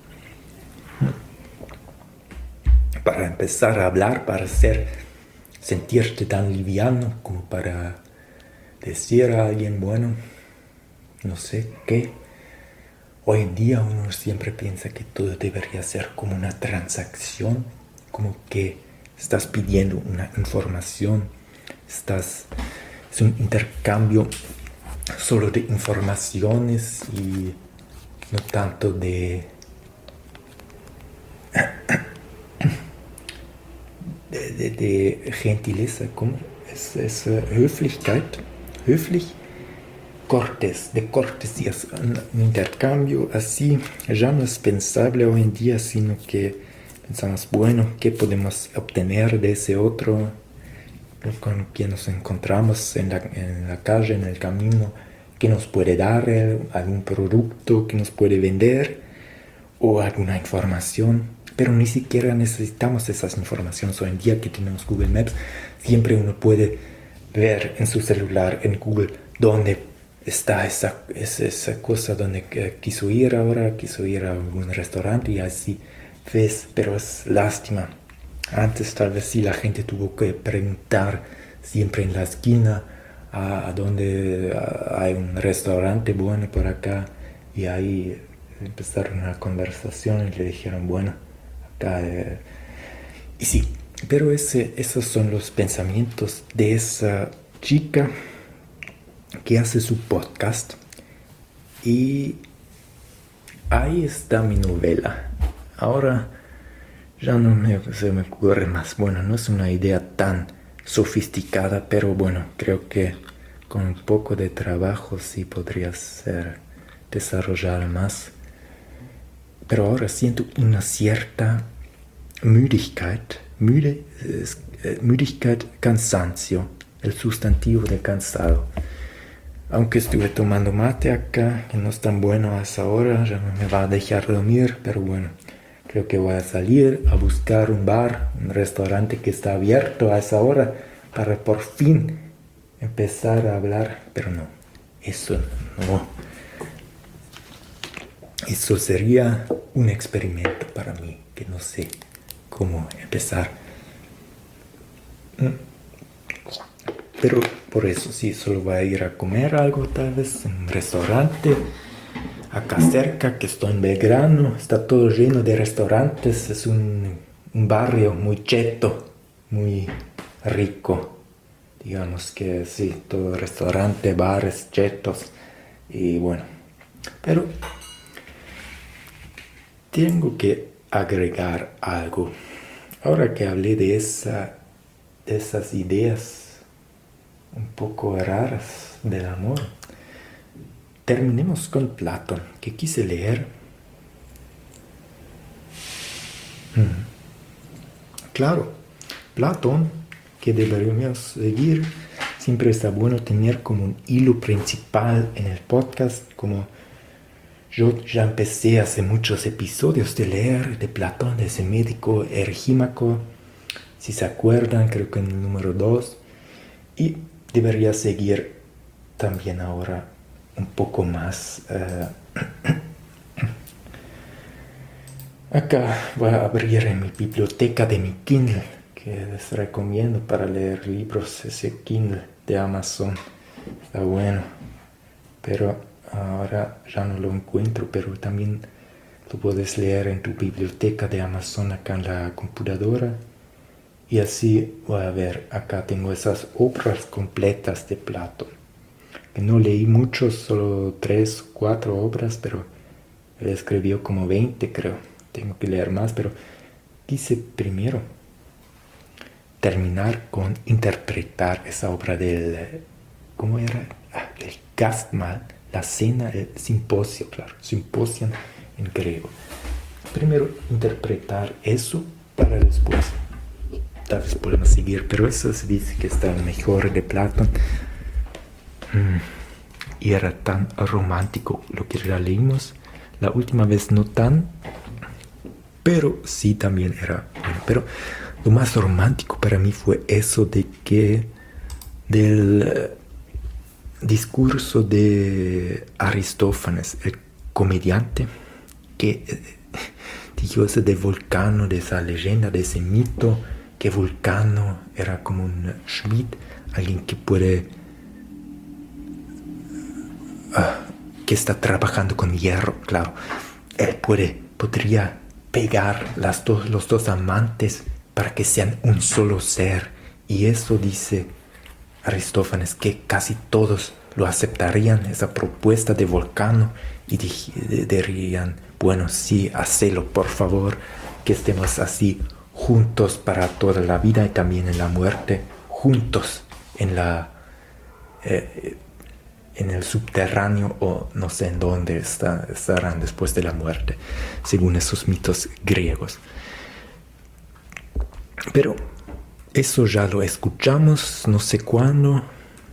para empezar a hablar, para hacer sentirte tan liviano como para decir a alguien, bueno, no sé qué? Hoy en día uno siempre piensa que todo debería ser como una transacción, como que estás pidiendo una información, estás, es un intercambio solo de informaciones y no tanto de, de, de, de gentileza, como es, es uh, Höflichkeit, höflich, cortes, de cortesías, un, un intercambio así ya no es pensable hoy en día, sino que pensamos, bueno, ¿qué podemos obtener de ese otro con quien nos encontramos en la, en la calle, en el camino? ¿Qué nos puede dar? ¿Algún producto que nos puede vender? ¿O alguna información? Pero ni siquiera necesitamos esas informaciones hoy en día que tenemos Google Maps. Siempre uno puede ver en su celular, en Google, dónde está esa, esa, esa cosa donde eh, quiso ir ahora, quiso ir a algún restaurante y así ves, pero es lástima. Antes tal vez sí la gente tuvo que preguntar siempre en la esquina a, a dónde a, hay un restaurante bueno por acá y ahí empezaron una conversación y le dijeron, bueno, acá... Eh, y sí, pero ese, esos son los pensamientos de esa chica que hace su podcast y ahí está mi novela. Ahora ya no me, se me ocurre más. Bueno, no es una idea tan sofisticada, pero bueno, creo que con un poco de trabajo sí podría ser desarrollar más. Pero ahora siento una cierta Müdigkeit, müde, eh, Müdigkeit, cansancio, el sustantivo de cansado. Aunque estuve tomando mate acá, que no es tan bueno a esa hora, ya no me va a dejar dormir, pero bueno, creo que voy a salir a buscar un bar, un restaurante que está abierto a esa hora para por fin empezar a hablar, pero no, eso no. Eso sería un experimento para mí, que no sé cómo empezar. Pero por eso sí, solo voy a ir a comer algo tal vez en un restaurante. Acá cerca, que estoy en Belgrano, está todo lleno de restaurantes. Es un, un barrio muy cheto, muy rico. Digamos que sí, todo restaurante, bares, chetos. Y bueno, pero tengo que agregar algo. Ahora que hablé de, esa, de esas ideas un poco raras del amor, terminemos con Platón, que quise leer. Mm. Claro, Platón, que deberíamos seguir, siempre está bueno tener como un hilo principal en el podcast, como yo ya empecé hace muchos episodios de leer de Platón, de ese médico Ergímaco, si se acuerdan, creo que en el número dos, y debería seguir también ahora un poco más. Uh, acá voy a abrir en mi biblioteca de mi Kindle, que les recomiendo para leer libros, ese Kindle de Amazon, está bueno, pero ahora ya no lo encuentro, pero también lo puedes leer en tu biblioteca de Amazon acá en la computadora. Y así voy a ver, acá tengo esas obras completas de Platón. Que no leí mucho, solo tres, cuatro obras, pero él escribió como veinte, creo. Tengo que leer más, pero quise primero terminar con interpretar esa obra del, ¿cómo era? Ah, el Gastmahl, la cena, el simposio, claro, simposium en griego. Primero interpretar eso para después. Tal vez podemos seguir, pero eso se dice que está el mejor de Platón. Mm. Y era tan romántico lo que ya leímos. La última vez no tan, pero sí también era bueno. Pero lo más romántico para mí fue eso de que del discurso de Aristófanes, el comediante, que eh, dijo eso de Vulcano, de esa leyenda, de ese mito, que Vulcano era como un Schmied, alguien que puede, uh, que está trabajando con hierro, claro. Él puede, podría pegar las dos, los dos amantes para que sean un solo ser. Y eso dice Aristófanes, que casi todos lo aceptarían, esa propuesta de Vulcano, y dirían, bueno, sí, hacelo, por favor, que estemos así juntos para toda la vida y también en la muerte, juntos en la eh, en el subterráneo o no sé en dónde está, estarán después de la muerte, según esos mitos griegos. Pero eso ya lo escuchamos, no sé cuándo.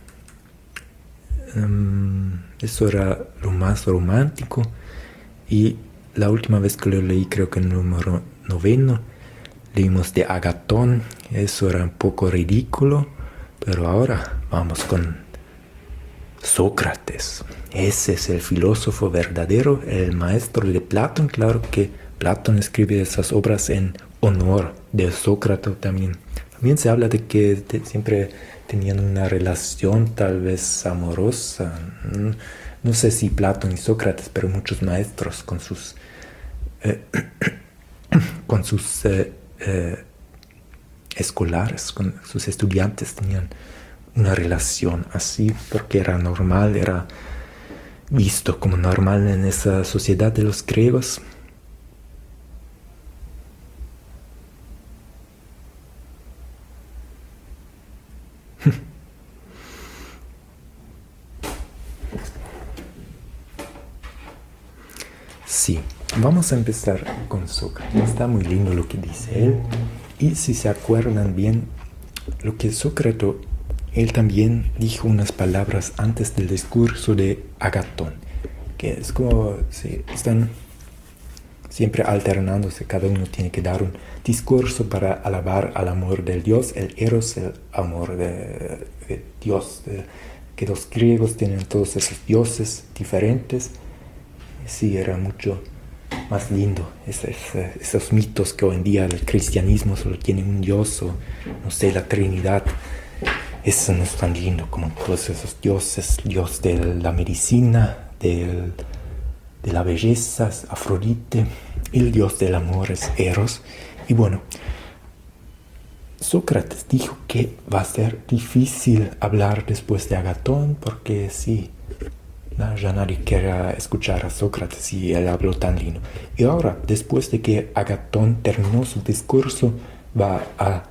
Um, eso era lo más romántico. Y la última vez que lo leí, creo que en el número noveno, leímos de Agatón. Eso era un poco ridículo, pero ahora vamos con Sócrates. Ese es el filósofo verdadero, el maestro de Platón. Claro que Platón escribe esas obras en honor de Sócrates también. También se habla de que te, siempre tenían una relación tal vez amorosa. No sé si Platón y Sócrates, pero muchos maestros con sus eh, con sus eh, eh, escolares, con sus estudiantes tenían una relación así, porque era normal, era visto como normal en esa sociedad de los griegos. Sí, vamos a empezar con Sócrates. Está muy lindo lo que dice él. Y si se acuerdan bien, lo que Sócrates, él también dijo unas palabras antes del discurso de Agatón, que es como si están siempre alternándose, cada uno tiene que dar un discurso para alabar al amor del dios, el eros, el amor de, de Dios, de, que los griegos tienen todos esos dioses diferentes. Sí, era mucho más lindo esos, esos mitos que hoy en día el cristianismo solo tiene un dios, o no sé, la Trinidad. Eso no es tan lindo como todos esos dioses, dios de la medicina, del, de la belleza, Afrodite, el dios del amor es Eros. Y bueno, Sócrates dijo que va a ser difícil hablar después de Agatón, porque sí, no, ya nadie quiere escuchar a Sócrates y él habló tan lindo. Y ahora, después de que Agatón terminó su discurso, va a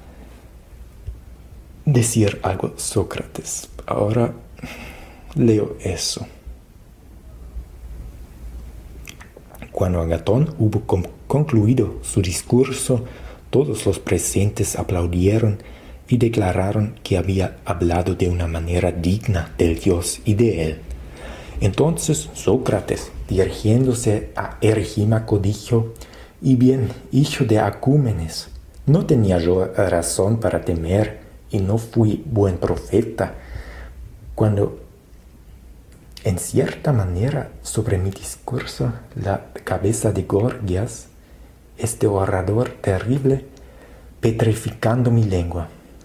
decir algo Sócrates. Ahora leo eso. Cuando Agatón hubo concluido su discurso, todos los presentes aplaudieron y declararon que había hablado de una manera digna del Dios y de él. Entonces Sócrates, dirigiéndose a Ergímaco, dijo: «Y bien, hijo de Acúmenes, ¿no tenía yo razón para temer y no fui buen profeta cuando, en cierta manera, sobre mi discurso, la cabeza de Gorgias, este orador terrible, petrificando mi lengua?»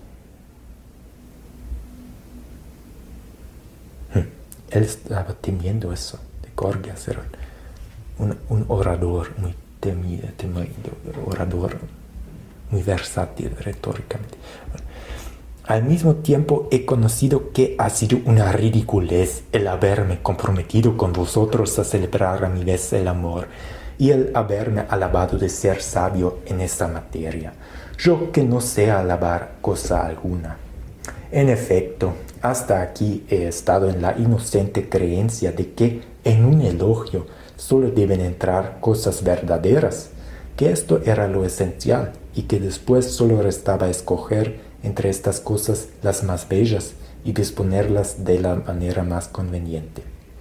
Él estaba temiendo eso. De Gorgias era un, un orador muy temido, temido, orador muy versátil retóricamente. Al mismo tiempo he conocido que ha sido una ridiculez el haberme comprometido con vosotros a celebrar a mi vez el amor y el haberme alabado de ser sabio en esta materia, yo que no sé alabar cosa alguna. En efecto, hasta aquí he estado en la inocente creencia de que en un elogio solo deben entrar cosas verdaderas, que esto era lo esencial y que después solo restaba escoger entre estas cosas las más bellas y disponerlas de la manera más conveniente.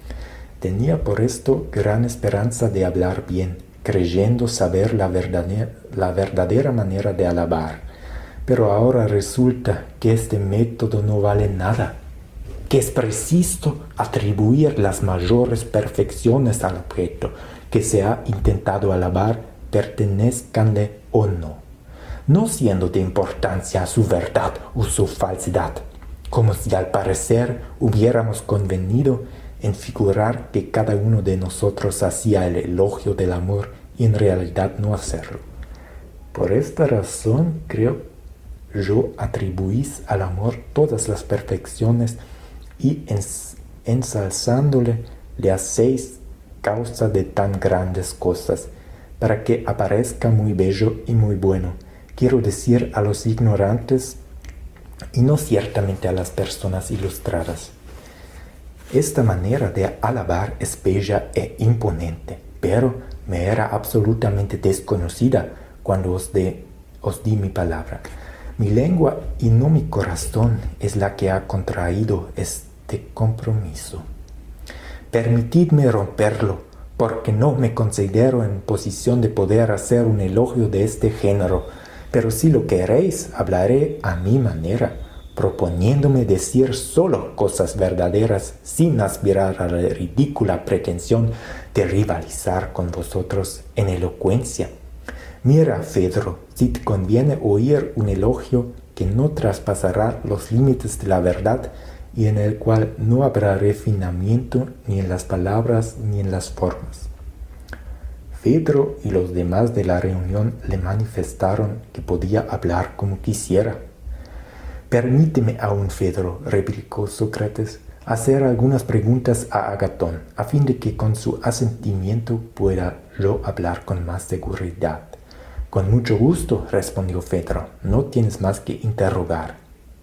Tenía por esto gran esperanza de hablar bien, creyendo saber la verdadera, la verdadera manera de alabar. Pero ahora resulta que este método no vale nada, que es preciso atribuir las mayores perfecciones al objeto que se ha intentado alabar, pertenezcanle o no, no siendo de importancia su verdad o su falsedad, como si al parecer hubiéramos convenido en figurar que cada uno de nosotros hacía el elogio del amor y en realidad no hacerlo. Por esta razón creo yo atribuís al amor todas las perfecciones y ens- ensalzándole le hacéis causa de tan grandes cosas, para que aparezca muy bello y muy bueno. Quiero decir a los ignorantes y no ciertamente a las personas ilustradas. Esta manera de alabar es bella e imponente, pero me era absolutamente desconocida cuando os, de, os di mi palabra. Mi lengua y no mi corazón es la que ha contraído este compromiso. Permitidme romperlo, porque no me considero en posición de poder hacer un elogio de este género, pero si lo queréis, hablaré a mi manera, proponiéndome decir solo cosas verdaderas sin aspirar a la ridícula pretensión de rivalizar con vosotros en elocuencia. Mira, Fedro, si te conviene oír un elogio que no traspasará los límites de la verdad y en el cual no habrá refinamiento ni en las palabras ni en las formas. Fedro y los demás de la reunión le manifestaron que podía hablar como quisiera. Permíteme aún, Fedro, replicó Sócrates, hacer algunas preguntas a Agatón, a fin de que con su asentimiento pueda yo hablar con más seguridad. Con mucho gusto, respondió Fedro, no tienes más que interrogar.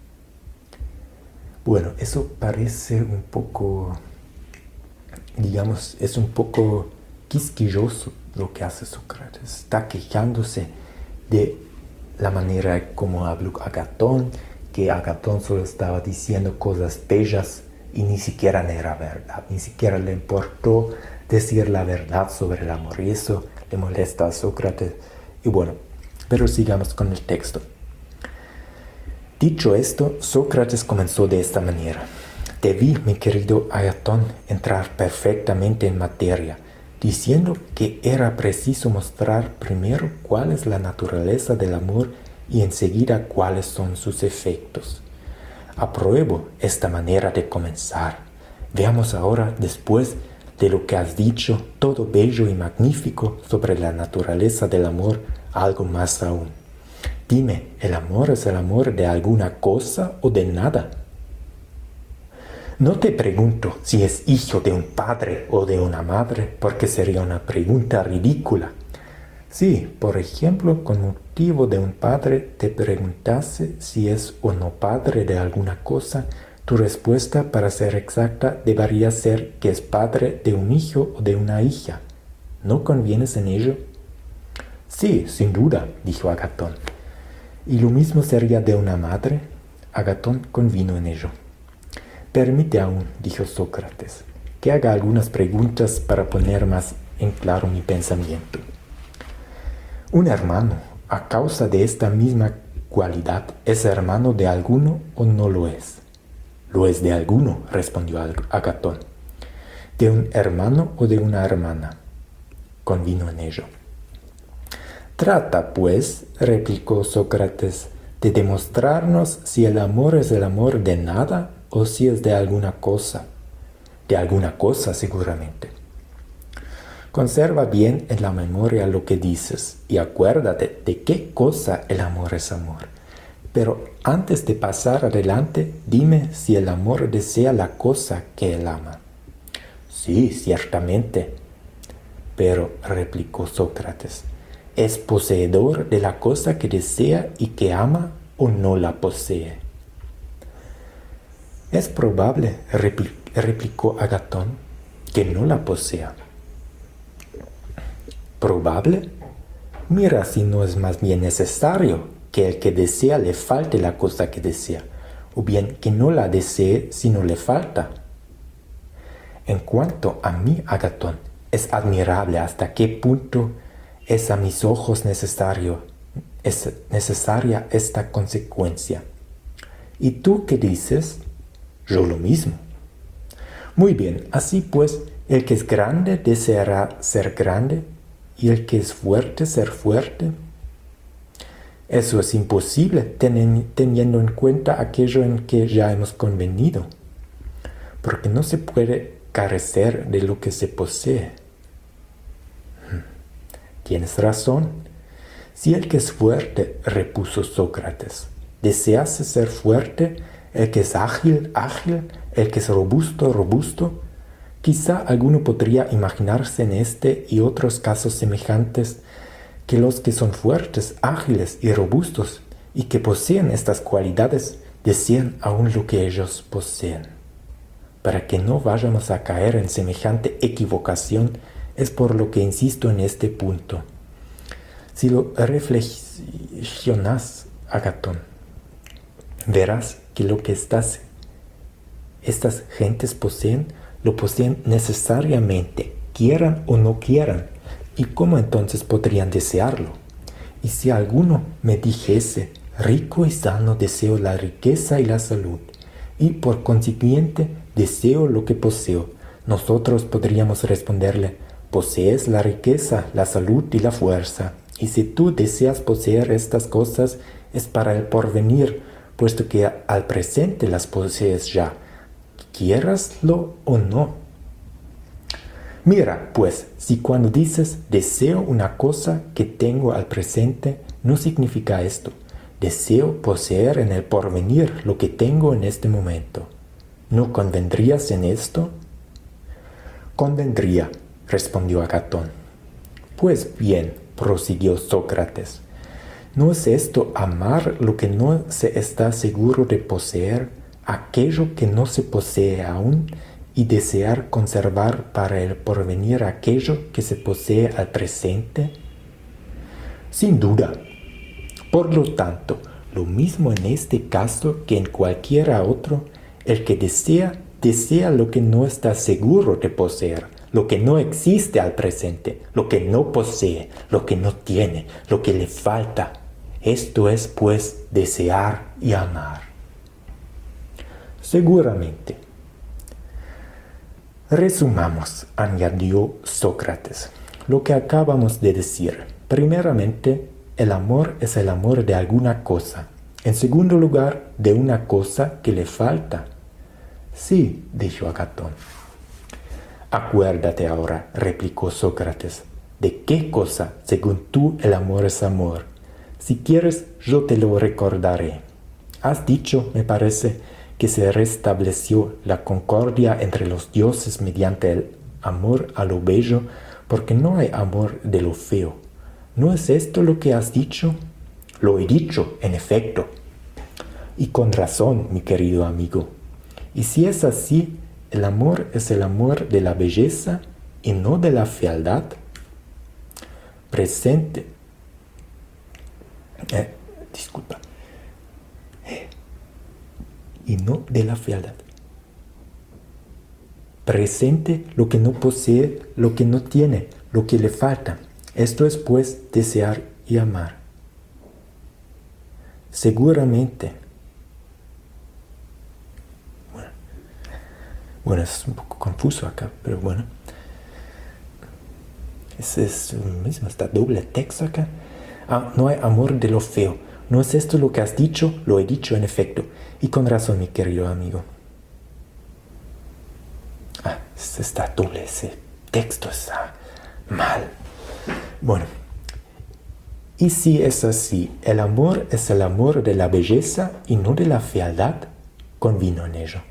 Bueno, eso parece un poco, digamos, es un poco quisquilloso lo que hace Sócrates. Está quejándose de la manera como habló Agatón, que Agatón solo estaba diciendo cosas bellas y ni siquiera era verdad, ni siquiera le importó decir la verdad sobre el amor, y eso le molesta a Sócrates. Y bueno, pero sigamos con el texto. Dicho esto, Sócrates comenzó de esta manera. Te vi, mi querido Agatón, entrar perfectamente en materia, diciendo que era preciso mostrar primero cuál es la naturaleza del amor y enseguida cuáles son sus efectos. Apruebo esta manera de comenzar. Veamos ahora, después de lo que has dicho, todo bello y magnífico sobre la naturaleza del amor, algo más aún. Dime, ¿el amor es el amor de alguna cosa o de nada? No te pregunto si es hijo de un padre o de una madre, porque sería una pregunta ridícula. Si, por ejemplo, con motivo de un padre te preguntase si es o no padre de alguna cosa, tu respuesta, para ser exacta, debería ser que es padre de un hijo o de una hija. ¿No convienes en ello? Sí, sin duda, dijo Agatón. ¿Y lo mismo sería de una madre? Agatón convino en ello. Permite aún, dijo Sócrates, que haga algunas preguntas para poner más en claro mi pensamiento. Un hermano, a causa de esta misma cualidad, ¿es hermano de alguno o no lo es? Lo es de alguno, respondió Agatón. ¿De un hermano o de una hermana? Convino en ello. Trata, pues, replicó Sócrates, de demostrarnos si el amor es el amor de nada o si es de alguna cosa. De alguna cosa, seguramente. Conserva bien en la memoria lo que dices y acuérdate de qué cosa el amor es amor. Pero antes de pasar adelante, dime si el amor desea la cosa que él ama. Sí, ciertamente. Pero, replicó Sócrates, ¿es poseedor de la cosa que desea y que ama o no la posee? Es probable, repli- replicó Agatón, que no la posea. ¿Probable? Mira si no es más bien necesario que el que desea le falte la cosa que desea, o bien que no la desee si no le falta. En cuanto a mí, Agatón, es admirable hasta qué punto es a mis ojos necesario, es necesaria esta consecuencia. ¿Y tú qué dices? Yo lo mismo. Muy bien, así pues, el que es grande deseará ser grande, y el que es fuerte ser fuerte. Eso es imposible teniendo en cuenta aquello en que ya hemos convenido, porque no se puede carecer de lo que se posee. Tienes razón. Si el que es fuerte, repuso Sócrates, desease ser fuerte, el que es ágil, ágil, el que es robusto, robusto, quizá alguno podría imaginarse en este y otros casos semejantes que los que son fuertes, ágiles y robustos y que poseen estas cualidades desean aún lo que ellos poseen. Para que no vayamos a caer en semejante equivocación, es por lo que insisto en este punto. Si lo reflexionas, Agatón, verás que lo que estas, estas gentes poseen, lo poseen necesariamente, quieran o no quieran. ¿Y cómo entonces podrían desearlo? Y si alguno me dijese, rico y sano deseo la riqueza y la salud, y por consiguiente deseo lo que poseo, nosotros podríamos responderle, posees la riqueza, la salud y la fuerza, y si tú deseas poseer estas cosas es para el porvenir, puesto que al presente las posees ya, quieraslo o no. Mira, pues, si cuando dices deseo una cosa que tengo al presente, no significa esto. Deseo poseer en el porvenir lo que tengo en este momento. ¿No convendrías en esto? Convendría, respondió Agatón. Pues bien, prosiguió Sócrates, ¿no es esto amar lo que no se está seguro de poseer, aquello que no se posee aún, y desear conservar para el porvenir aquello que se posee al presente? Sin duda. Por lo tanto, lo mismo en este caso que en cualquiera otro, el que desea, desea lo que no está seguro de poseer, lo que no existe al presente, lo que no posee, lo que no tiene, lo que le falta. Esto es, pues, desear y amar. Seguramente. Resumamos, añadió Sócrates, lo que acabamos de decir. Primeramente, el amor es el amor de alguna cosa. En segundo lugar, de una cosa que le falta. Sí, dijo Agatón. Acuérdate ahora, replicó Sócrates, de qué cosa, según tú, el amor es amor. Si quieres, yo te lo recordaré. Has dicho, me parece, que se restableció la concordia entre los dioses mediante el amor a lo bello, porque no hay amor de lo feo. ¿No es esto lo que has dicho? Lo he dicho, en efecto. Y con razón, mi querido amigo. Y si es así, el amor es el amor de la belleza y no de la fealdad. Presente. Eh, disculpa. y no de la fealdad. Presente lo que no posee, lo que no tiene, lo que le falta. Esto es pues desear y amar. Seguramente. Bueno, bueno, es un poco confuso acá, pero bueno. Ese es el mismo, está doble texto acá. Ah, no hay amor de lo feo. ¿No es esto lo que has dicho? Lo he dicho en efecto. Y con razón, mi querido amigo. Ah, está doble, ese texto está mal. Bueno, y si es así, el amor es el amor de la belleza y no de la fealdad, convino en ello.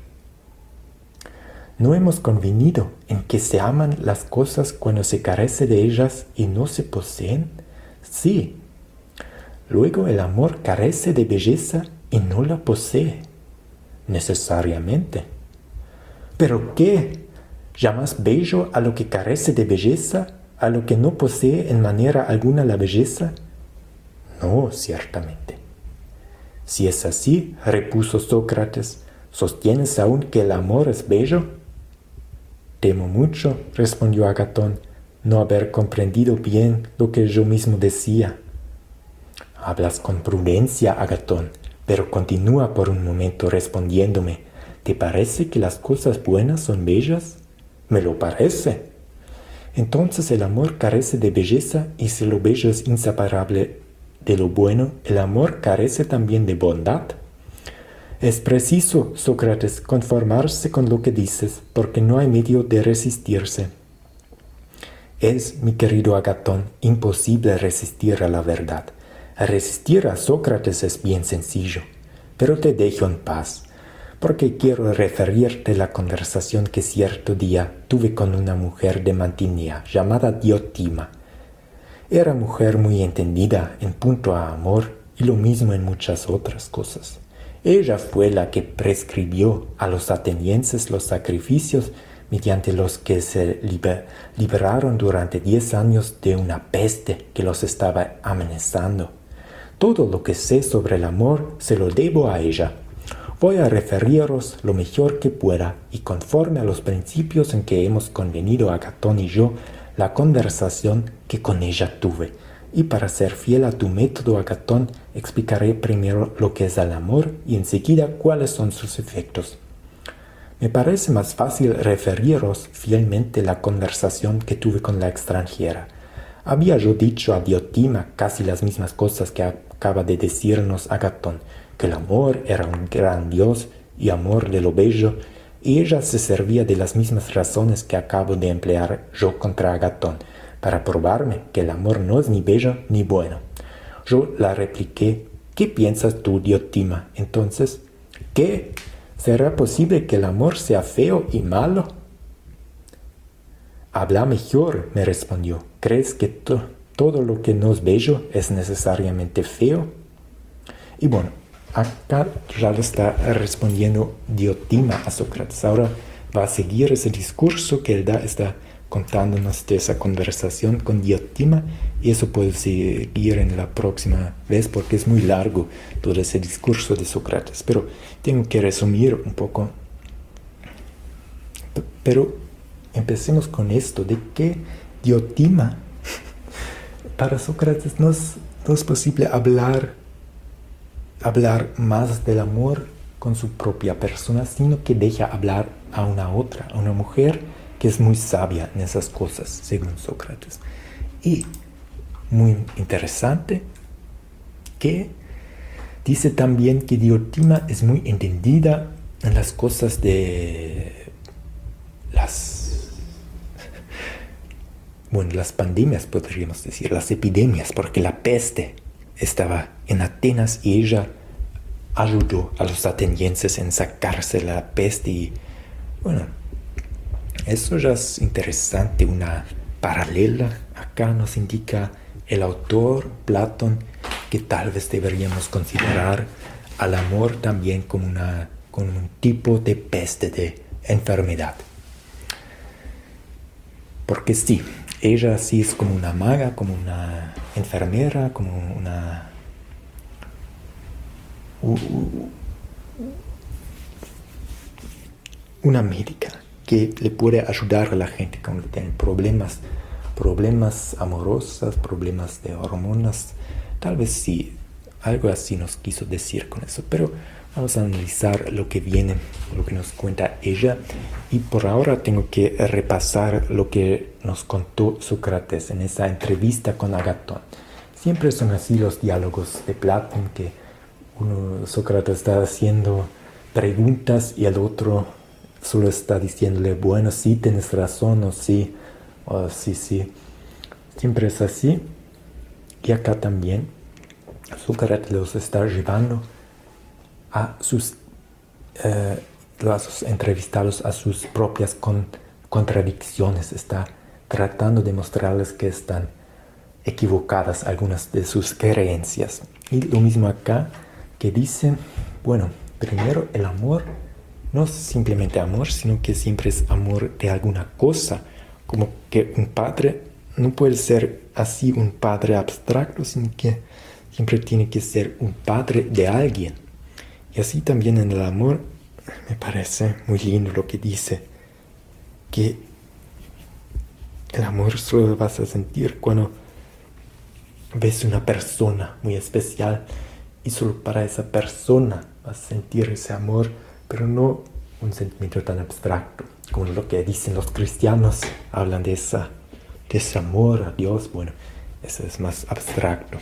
¿No hemos convenido en que se aman las cosas cuando se carece de ellas y no se poseen? Sí. Luego el amor carece de belleza y no la posee, necesariamente. ¿Pero qué? ¿Llamas bello a lo que carece de belleza, a lo que no posee en manera alguna la belleza? No, ciertamente. Si es así, repuso Sócrates, ¿sostienes aún que el amor es bello? Temo mucho, respondió Agatón, no haber comprendido bien lo que yo mismo decía. Hablas con prudencia, Agatón, pero continúa por un momento respondiéndome. ¿Te parece que las cosas buenas son bellas? Me lo parece. Entonces el amor carece de belleza, y si lo bello es inseparable de lo bueno, ¿el amor carece también de bondad? Es preciso, Sócrates, conformarse con lo que dices, porque no hay medio de resistirse. Es, mi querido Agatón, imposible resistir a la verdad. Resistir a Sócrates es bien sencillo, pero te dejo en paz, porque quiero referirte la conversación que cierto día tuve con una mujer de Mantinea llamada Diotima. Era mujer muy entendida en punto a amor y lo mismo en muchas otras cosas. Ella fue la que prescribió a los atenienses los sacrificios mediante los que se liber- liberaron durante diez años de una peste que los estaba amenazando. Todo lo que sé sobre el amor se lo debo a ella. Voy a referiros lo mejor que pueda y conforme a los principios en que hemos convenido Agatón y yo, la conversación que con ella tuve. Y para ser fiel a tu método, Agatón, explicaré primero lo que es el amor y enseguida cuáles son sus efectos. Me parece más fácil referiros fielmente la conversación que tuve con la extranjera. Había yo dicho a Diotima casi las mismas cosas que acaba de decirnos Agatón, que el amor era un gran Dios y amor de lo bello, y ella se servía de las mismas razones que acabo de emplear yo contra Agatón, para probarme que el amor no es ni bello ni bueno. Yo la repliqué, ¿qué piensas tú, Diotima? Entonces, ¿qué? ¿Será posible que el amor sea feo y malo? Habla mejor, me respondió. ¿Crees que to- todo lo que no es bello es necesariamente feo? Y bueno, acá ya le está respondiendo Diotima a Sócrates. Ahora va a seguir ese discurso que él da, está contándonos de esa conversación con Diotima, y eso puede seguir en la próxima vez porque es muy largo todo ese discurso de Sócrates. Pero tengo que resumir un poco. P- Pero empecemos con esto, de que Diotima, para Sócrates no es, no es posible hablar, hablar más del amor con su propia persona, sino que deja hablar a una otra, a una mujer que es muy sabia en esas cosas, según Sócrates. Y muy interesante que dice también que Diotima es muy entendida en las cosas de las, bueno, las pandemias, podríamos decir, las epidemias, porque la peste estaba en Atenas y ella ayudó a los atenienses en sacarse la peste. Y bueno, eso ya es interesante, una paralela. Acá nos indica el autor, Platón, que tal vez deberíamos considerar al amor también como, una, como un tipo de peste, de enfermedad. Porque sí, ella sí es como una maga, como una enfermera, como una... Uh, uh, una médica que le puede ayudar a la gente cuando tienen problemas, problemas amorosos, problemas de hormonas. Tal vez sí, algo así nos quiso decir con eso, pero vamos a analizar lo que viene, lo que nos cuenta ella. Y por ahora tengo que repasar lo que nos contó Sócrates en esa entrevista con Agatón. Siempre son así los diálogos de Platón, que uno, Sócrates está haciendo preguntas y el otro solo está diciéndole, bueno, sí, tienes razón, o sí, o sí, sí. Siempre es así. Y acá también Sócrates los está llevando a sus, eh, a sus entrevistados a sus propias con, contradicciones. Está tratando de mostrarles que están equivocadas algunas de sus creencias. Y lo mismo acá, que dice, bueno, primero el amor no es simplemente amor, sino que siempre es amor de alguna cosa, como que un padre no puede ser así un padre abstracto, sino que siempre tiene que ser un padre de alguien. Y así también en el amor me parece muy lindo lo que dice, que el amor solo lo vas a sentir cuando ves una persona muy especial y solo para esa persona vas a sentir ese amor, pero no un sentimiento tan abstracto como lo que dicen los cristianos, hablan de, esa, de ese amor a Dios. Bueno, eso es más abstracto.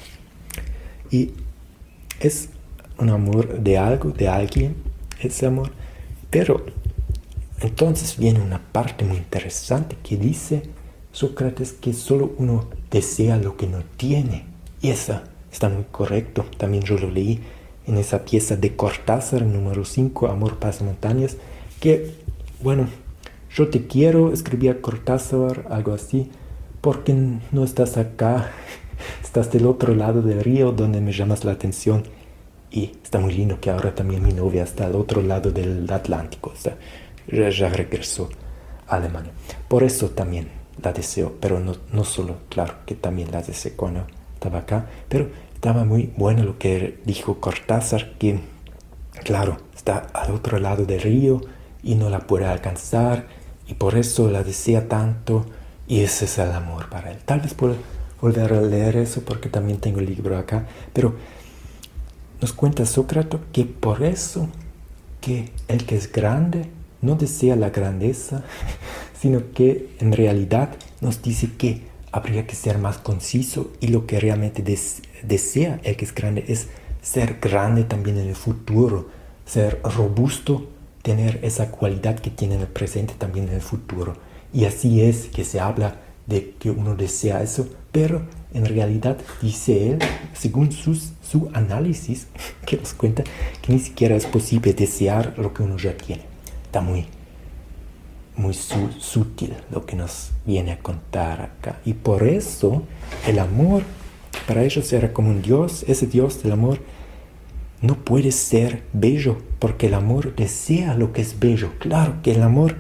Y es un amor de algo, de alguien, ese amor. Pero entonces viene una parte muy interesante que dice Sócrates que solo uno desea lo que no tiene. Y eso está muy correcto. También yo lo leí en esa pieza de Cortázar, número cinco, Amor, Paz y Montañas, que, bueno, yo te quiero, escribía Cortázar, algo así, porque no estás acá, estás del otro lado del río donde me llamas la atención. Y está muy lindo que ahora también mi novia está al otro lado del Atlántico, o sea, ya, ya regresó a Alemania. Por eso también la deseo, pero no, no solo, claro, que también la deseé cuando estaba acá, pero estaba muy bueno lo que dijo Cortázar, que, claro, está al otro lado del río y no la puede alcanzar, y por eso la desea tanto, y ese es el amor para él. Tal vez puedo volver a leer eso porque también tengo el libro acá, pero nos cuenta Sócrates que por eso que el que es grande no desea la grandeza, sino que en realidad nos dice que habría que ser más conciso, y lo que realmente des- desea el que es grande es ser grande también en el futuro, ser robusto, tener esa cualidad que tiene en el presente también en el futuro. Y así es que se habla de que uno desea eso, pero en realidad dice él, según sus, su análisis, que nos cuenta que ni siquiera es posible desear lo que uno ya tiene. Está muy, muy su, sutil lo que nos viene a contar acá. Y por eso el amor para ellos era como un Dios. Ese Dios del amor no puede ser bello, porque el amor desea lo que es bello. Claro que el amor,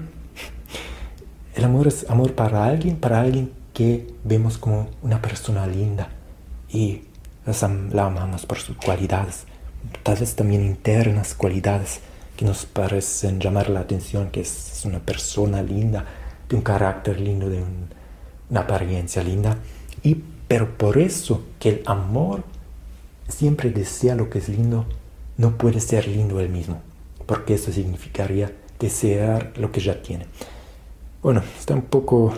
el amor es amor para alguien, para alguien que vemos como una persona linda y la amamos por sus cualidades, tal vez también internas cualidades que nos parecen llamar la atención, que es una persona linda, de un carácter lindo, de un, una apariencia linda. Y, pero por eso que el amor siempre desea lo que es lindo, no puede ser lindo él mismo, porque eso significaría desear lo que ya tiene. Bueno, está un poco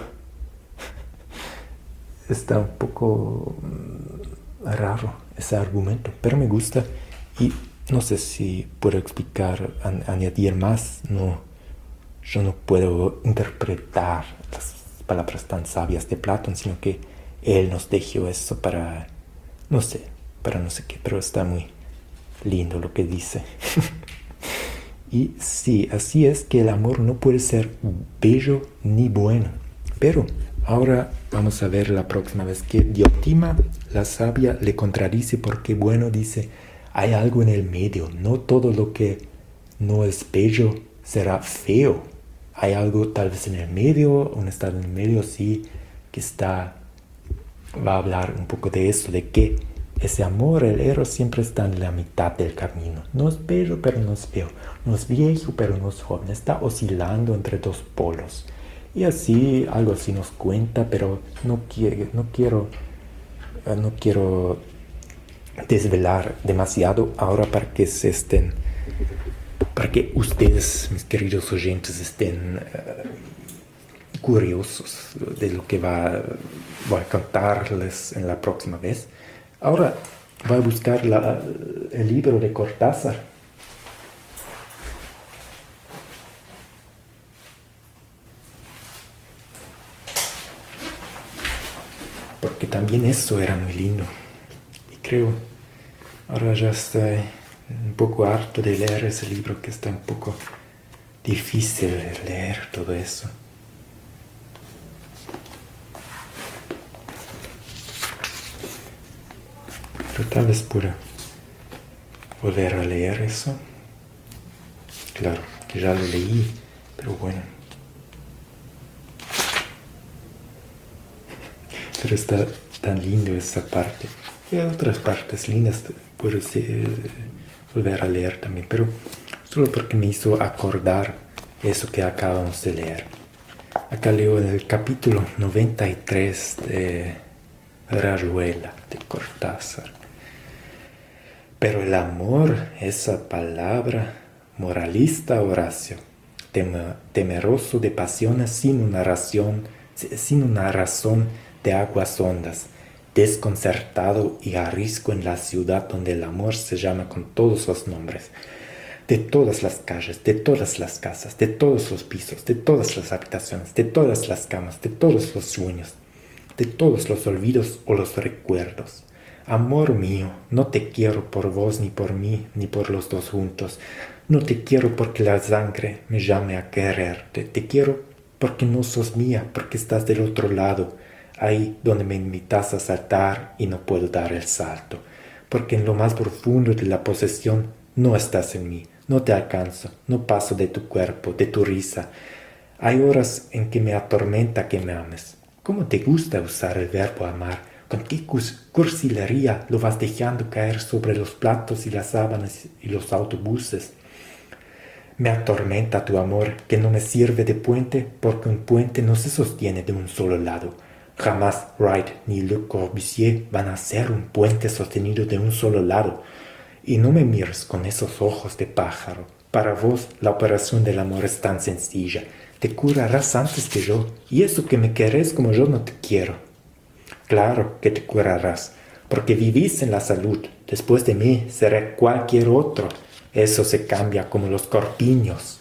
está un poco mm, raro ese argumento, pero me gusta, y no sé si puedo explicar, an- añadir más. No, yo no puedo interpretar las palabras tan sabias de Platón, sino que él nos dejó eso para, no sé, para no sé qué, pero está muy lindo lo que dice. Y sí, así es que el amor no puede ser bello ni bueno. Pero ahora vamos a ver la próxima vez que Diotima, la sabia, le contradice, porque bueno, dice, hay algo en el medio. No todo lo que no es bello será feo. Hay algo tal vez en el medio, un estado en el medio, sí, que está, va a hablar un poco de eso, de que Ese amor, el eros, siempre está en la mitad del camino. No es bello, pero no es feo. No es viejo, pero no es joven. Está oscilando entre dos polos. Y así, algo así nos cuenta, pero no, quiere, no quiero, eh, no quiero desvelar demasiado ahora para que se estén, para que ustedes, mis queridos oyentes, estén uh, curiosos de lo que va, voy a contarles en la próxima vez. Ahora voy a buscar la, el libro de Cortázar. Porque también eso era muy lindo. Y creo, ahora ya estoy un poco harto de leer ese libro, que está un poco difícil de leer todo eso. Pero tal vez pueda volver a leer eso. Claro, que ya lo leí, pero bueno. Pero está tan lindo esa parte. Y hay otras partes lindas, puedo eh, volver a leer también, pero solo porque me hizo acordar eso que acabamos de leer. Acá leo el capítulo noventa y tres de Rayuela, de Cortázar. Pero el amor, esa palabra, moralista Horacio, tem- temeroso de pasiones sin una razón, sin una razón de aguas hondas, desconcertado y arisco en la ciudad donde el amor se llama con todos los nombres, de todas las calles, de todas las casas, de todos los pisos, de todas las habitaciones, de todas las camas, de todos los sueños, de todos los olvidos o los recuerdos. Amor mío, no te quiero por vos ni por mí, ni por los dos juntos. No te quiero porque la sangre me llame a quererte. Te quiero porque no sos mía, porque estás del otro lado, ahí donde me invitas a saltar y no puedo dar el salto. Porque en lo más profundo de la posesión no estás en mí, no te alcanzo, no paso de tu cuerpo, de tu risa. Hay horas en que me atormenta que me ames. ¿Cómo te gusta usar el verbo amar? ¿Con qué cursilería lo vas dejando caer sobre los platos y las sábanas y los autobuses? Me atormenta tu amor, que no me sirve de puente, porque un puente no se sostiene de un solo lado. Jamás Wright ni Le Corbusier van a ser un puente sostenido de un solo lado. Y no me mires con esos ojos de pájaro. Para vos la operación del amor es tan sencilla. Te curarás antes que yo, y eso que me querés como yo no te quiero. Claro que te curarás, porque vivís en la salud. Después de mí seré cualquier otro. Eso se cambia como los corpiños.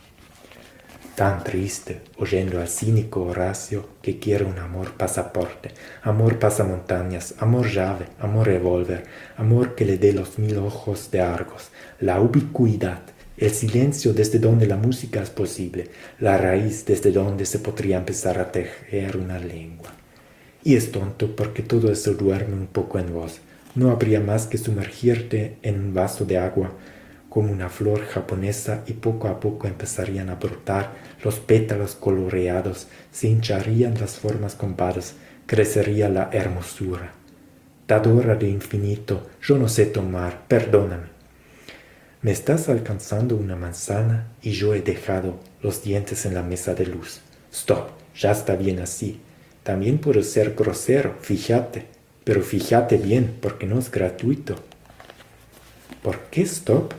Tan triste, oyendo al cínico Horacio que quiere un amor pasaporte, amor pasamontañas, amor llave, amor revólver, amor que le dé los mil ojos de Argos, la ubicuidad, el silencio desde donde la música es posible, la raíz desde donde se podría empezar a tejer una lengua. Y es tonto porque todo eso duerme un poco en vos. No habría más que sumergirte en un vaso de agua como una flor japonesa y poco a poco empezarían a brotar los pétalos coloreados, se hincharían las formas combadas, crecería la hermosura. Dadora de infinito, yo no sé tomar, perdóname. Me estás alcanzando una manzana y yo he dejado los dientes en la mesa de luz. Stop, ya está bien así. También puedo ser grosero, fíjate, pero fíjate bien, porque no es gratuito. ¿Por qué stop?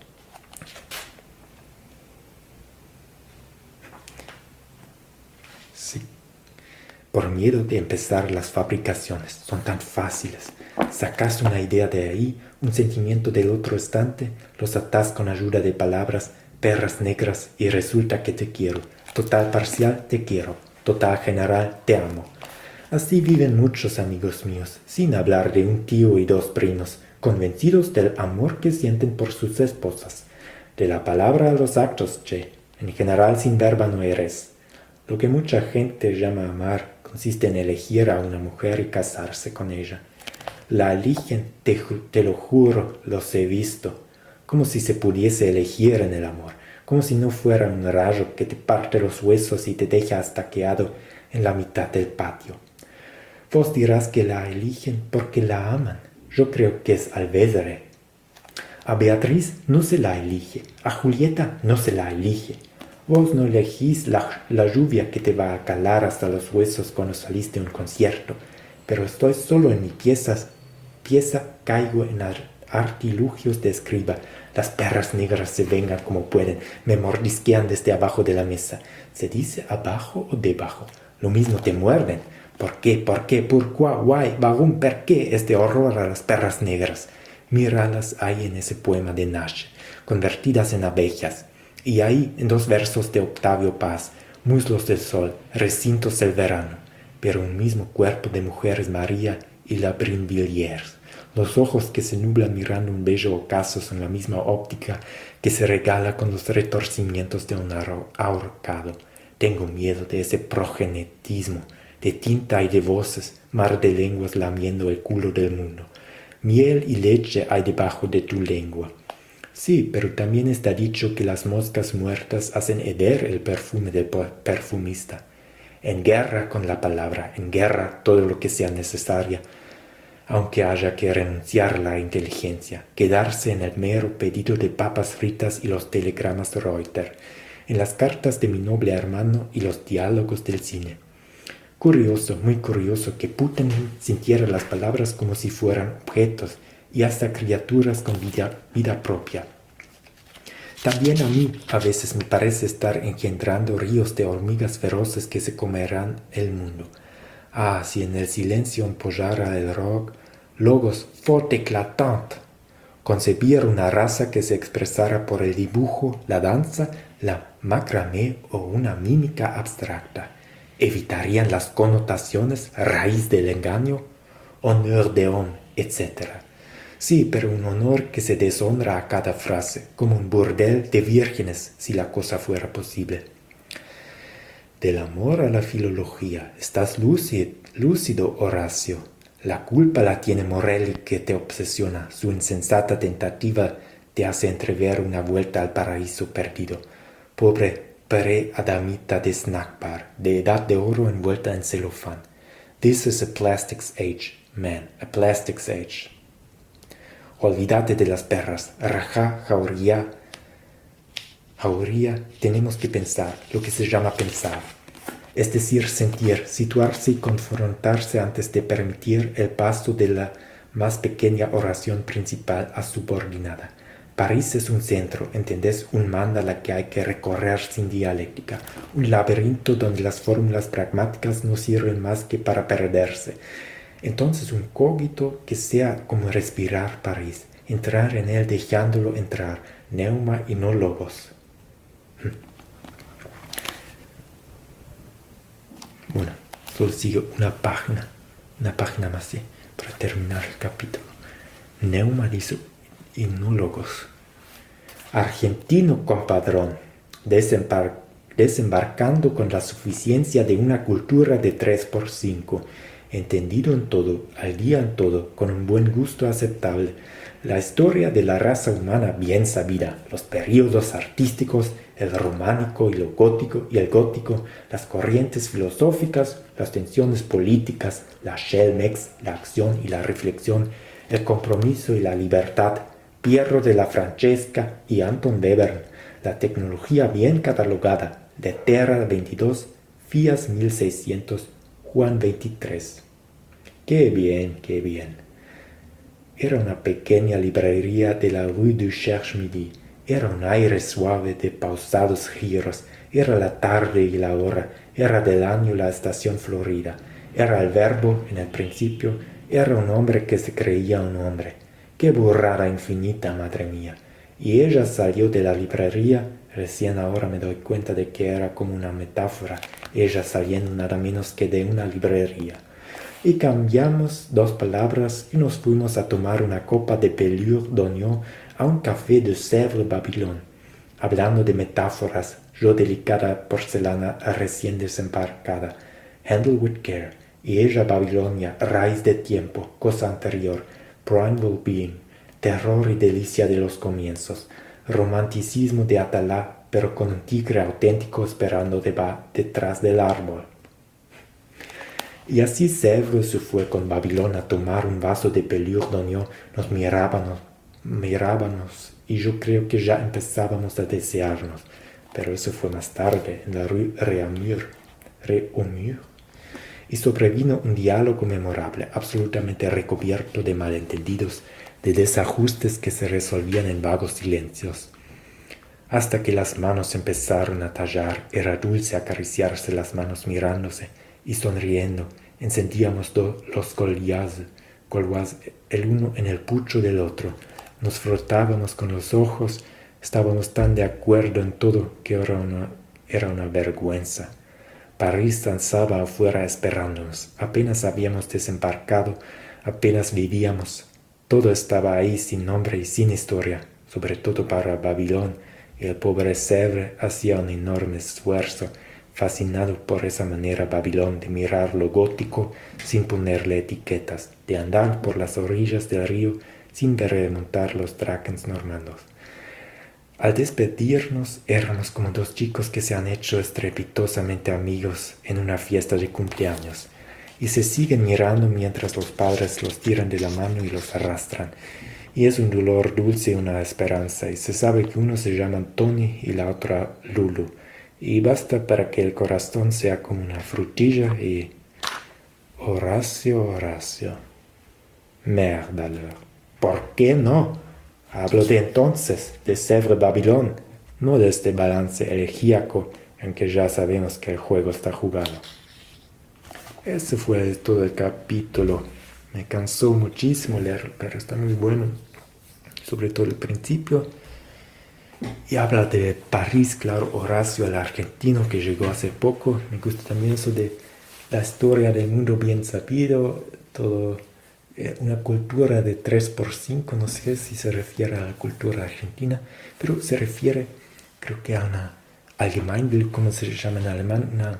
Sí, por miedo de empezar las fabricaciones, son tan fáciles. Sacas una idea de ahí, un sentimiento del otro estante, los atás con ayuda de palabras, perras negras, y resulta que te quiero. Total parcial, te quiero. Total general, te amo. Así viven muchos amigos míos, sin hablar de un tío y dos primos, convencidos del amor que sienten por sus esposas. De la palabra a los actos, che, en general sin verba no eres. Lo que mucha gente llama amar consiste en elegir a una mujer y casarse con ella. La eligen, te, te lo juro, los he visto, como si se pudiese elegir en el amor, como si no fuera un rayo que te parte los huesos y te deja estaqueado en la mitad del patio. Vos dirás que la eligen porque la aman, Yo creo que es Alvédere. A Beatriz no se la elige, a Julieta no se la elige. Vos no elegís la, la lluvia que te va a calar hasta los huesos cuando saliste a un concierto, pero estoy solo en mi pieza, pieza caigo en artilugios de escriba. Las perras negras se vengan como pueden, me mordisquean desde abajo de la mesa. ¿Se dice abajo o debajo? Lo mismo te muerden. ¿Por qué? ¿Por qué? ¿Por qué? ¿Why? ¿Warum? ¿Por qué este horror a las perras negras? Míralas ahí en ese poema de Nash, convertidas en abejas. Y ahí, en dos versos de Octavio Paz, muslos del sol, recintos del verano, pero un mismo cuerpo de mujeres María y la Brinvilliers. Los ojos que se nublan mirando un bello ocaso son la misma óptica que se regala con los retorcimientos de un ahorcado. Tengo miedo de ese progenetismo, de tinta y de voces, mar de lenguas lamiendo el culo del mundo. Miel y leche hay debajo de tu lengua. Sí, pero también está dicho que las moscas muertas hacen heder el perfume del perfumista. En guerra con la palabra, en guerra todo lo que sea necesaria, aunque haya que renunciar a la inteligencia, quedarse en el mero pedido de papas fritas y los telegramas Reuters, en las cartas de mi noble hermano y los diálogos del cine. Curioso, muy curioso que Putin sintiera las palabras como si fueran objetos y hasta criaturas con vida, vida propia. También a mí a veces me parece estar engendrando ríos de hormigas feroces que se comerán el mundo. Ah, si en el silencio empollara el rock, logos fort éclatant, concebir una raza que se expresara por el dibujo, la danza, la macramé o una mímica abstracta. Evitarían las connotaciones, raíz del engaño, honor de homme, etcétera. Sí, pero un honor que se deshonra a cada frase, como un burdel de vírgenes, si la cosa fuera posible. Del amor a la filología, estás lúcido, lúcido, Horacio. La culpa la tiene Morelli que te obsesiona, su insensata tentativa te hace entrever una vuelta al paraíso perdido. Pobre pre-adamita de snack bar, de edad de oro envuelta en celofán. This is a plastics age, man, a plastics age. Olvídate de las perras, rajá, jauría. Jauría, tenemos que pensar, lo que se llama pensar. Es decir, sentir, situarse y confrontarse antes de permitir el paso de la más pequeña oración principal a subordinada. París es un centro, ¿entendés? Un mandala que hay que recorrer sin dialéctica, un laberinto donde las fórmulas pragmáticas no sirven más que para perderse. Entonces un cogito que sea como respirar París, entrar en él dejándolo entrar, neuma y no logos. Bueno, solo sigue una página, una página más ¿sí? Para terminar el capítulo. Neuma dice y no logos. Argentino compadrón, desembar- desembarcando con la suficiencia de una cultura de tres por cinco, entendido en todo, al día en todo, con un buen gusto aceptable, la historia de la raza humana bien sabida, los períodos artísticos, el románico y lo gótico y el gótico, las corrientes filosóficas, las tensiones políticas, la Schelmex, la acción y la reflexión, el compromiso y la libertad, Piero de la Francesca y Anton Webern, la tecnología bien catalogada, de Terra veintidós, Fias mil seiscientos, Juan veintitrés. ¡Qué bien, qué bien! Era una pequeña librería de la Rue du Cherche-Midi. Era un aire suave de pausados giros. Era la tarde y la hora. Era del año la estación florida. Era el verbo en el principio. Era un hombre que se creía un hombre. ¡Qué burrada infinita, madre mía! Y ella salió de la librería. Recién ahora me doy cuenta de que era como una metáfora. Ella saliendo nada menos que de una librería. Y cambiamos dos palabras y nos fuimos a tomar una copa de Pelure d'Oignon a un café de Sèvres Babilón. Hablando de metáforas, yo delicada porcelana recién desembarcada, handle with care, y ella Babilonia, raíz de tiempo, cosa anterior, primal being, terror y delicia de los comienzos, romanticismo de Atalá, pero con un tigre auténtico esperando deba, detrás del árbol. Y así Sèvres se fue con Babilón a tomar un vaso de pelure d'oignon. Nos mirábamos, mirábamos y yo creo que ya empezábamos a desearnos. Pero eso fue más tarde, en la rue Réaumur. Réaumur. Y sobrevino un diálogo memorable, absolutamente recubierto de malentendidos, de desajustes que se resolvían en vagos silencios. Hasta que las manos empezaron a tallar, era dulce acariciarse las manos mirándose y sonriendo. Encendíamos do, los colliazes, el uno en el pucho del otro. Nos frotábamos con los ojos, estábamos tan de acuerdo en todo que era una, era una vergüenza. París danzaba afuera esperándonos. Apenas habíamos desembarcado, apenas vivíamos. Todo estaba ahí sin nombre y sin historia, sobre todo para Babilón, y el pobre Sèvres hacía un enorme esfuerzo, fascinado por esa manera Babilón de mirar lo gótico sin ponerle etiquetas, de andar por las orillas del río sin ver remontar los drakens normandos. Al despedirnos éramos como dos chicos que se han hecho estrepitosamente amigos en una fiesta de cumpleaños y se siguen mirando mientras los padres los tiran de la mano y los arrastran. Y es un dolor dulce y una esperanza, y se sabe que uno se llama Tony y la otra Lulu, y basta para que el corazón sea como una frutilla y... Horacio, Horacio. Merde alors. ¿Por qué no? Hablo de entonces, de Sèvres Babilón, no de este balance elegíaco en que ya sabemos que el juego está jugado. Ese fue todo el capítulo. Me cansó muchísimo leerlo, pero está muy bueno. Sobre todo el principio. Y habla de París, claro, Horacio, el argentino que llegó hace poco. Me gusta también eso de la historia del mundo bien sabido, todo... una cultura de tres por cinco, no sé si se refiere a la cultura argentina, pero se refiere, creo que a una Allgemeinbild, como se llama en alemán, una,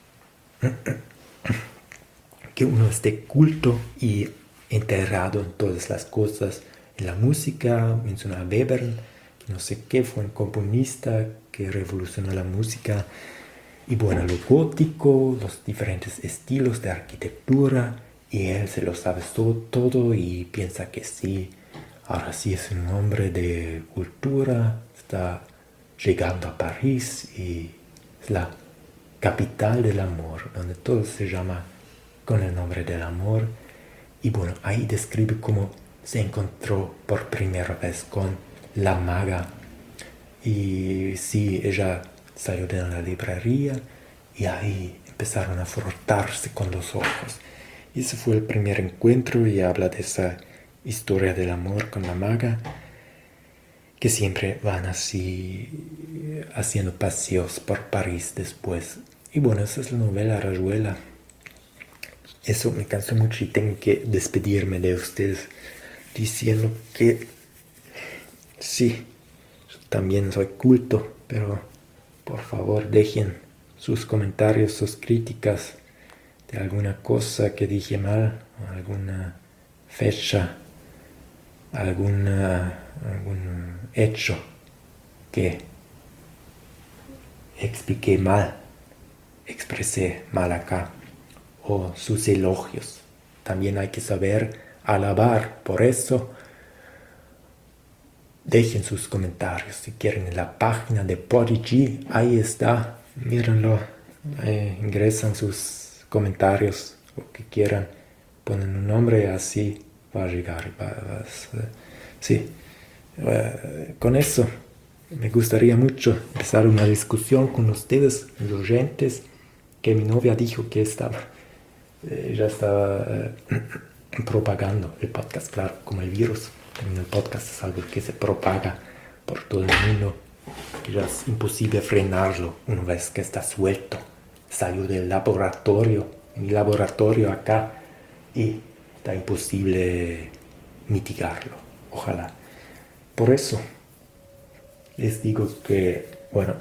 que uno esté culto y enterrado en todas las cosas, en la música. Menciona a Weber, que no sé qué, fue un componista que revolucionó la música, y bueno, lo gótico, los diferentes estilos de arquitectura. Y él se lo sabe todo, todo y piensa que sí, ahora sí es un hombre de cultura, está llegando a París y es la capital del amor, donde todo se llama con el nombre del amor. Y bueno, ahí describe cómo se encontró por primera vez con la maga. Y sí, ella salió de la librería y ahí empezaron a frotarse con los ojos. Y ese fue el primer encuentro y habla de esa historia del amor con la maga, que siempre van así haciendo paseos por París después. Y bueno, esa es la novela Rayuela. Eso me cansó mucho y tengo que despedirme de ustedes diciendo que sí, yo también soy culto, pero por favor dejen sus comentarios, sus críticas de alguna cosa que dije mal, alguna fecha, alguna, algún hecho que expliqué mal, expresé mal acá, o sus elogios. También hay que saber alabar, por eso dejen sus comentarios si quieren en la página de Podigy, ahí está, mírenlo, eh, ingresan sus comentarios o que quieran, ponen un nombre, así va a llegar. Va, va, sí, uh, con eso me gustaría mucho empezar una discusión con ustedes, los oyentes, que mi novia dijo que estaba, eh, ya estaba uh, propagando el podcast, claro, como el virus. También el podcast es algo que se propaga por todo el mundo, que ya es imposible frenarlo una vez que está suelto. Salió del laboratorio, en mi laboratorio acá, y está imposible mitigarlo, ojalá. Por eso les digo que, bueno,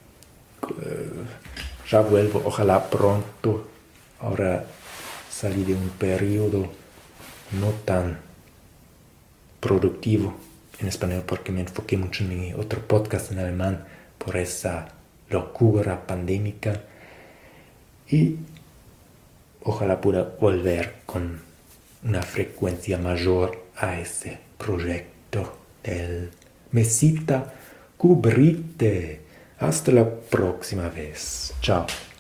uh, ya vuelvo, ojalá pronto. Ahora salí de un periodo no tan productivo en español porque me enfoqué mucho en mi otro podcast en alemán por esa locura pandémica. Y ojalá pueda volver con una frecuencia mayor a ese proyecto del Mesita Cubrite. Hasta la próxima vez. Chao.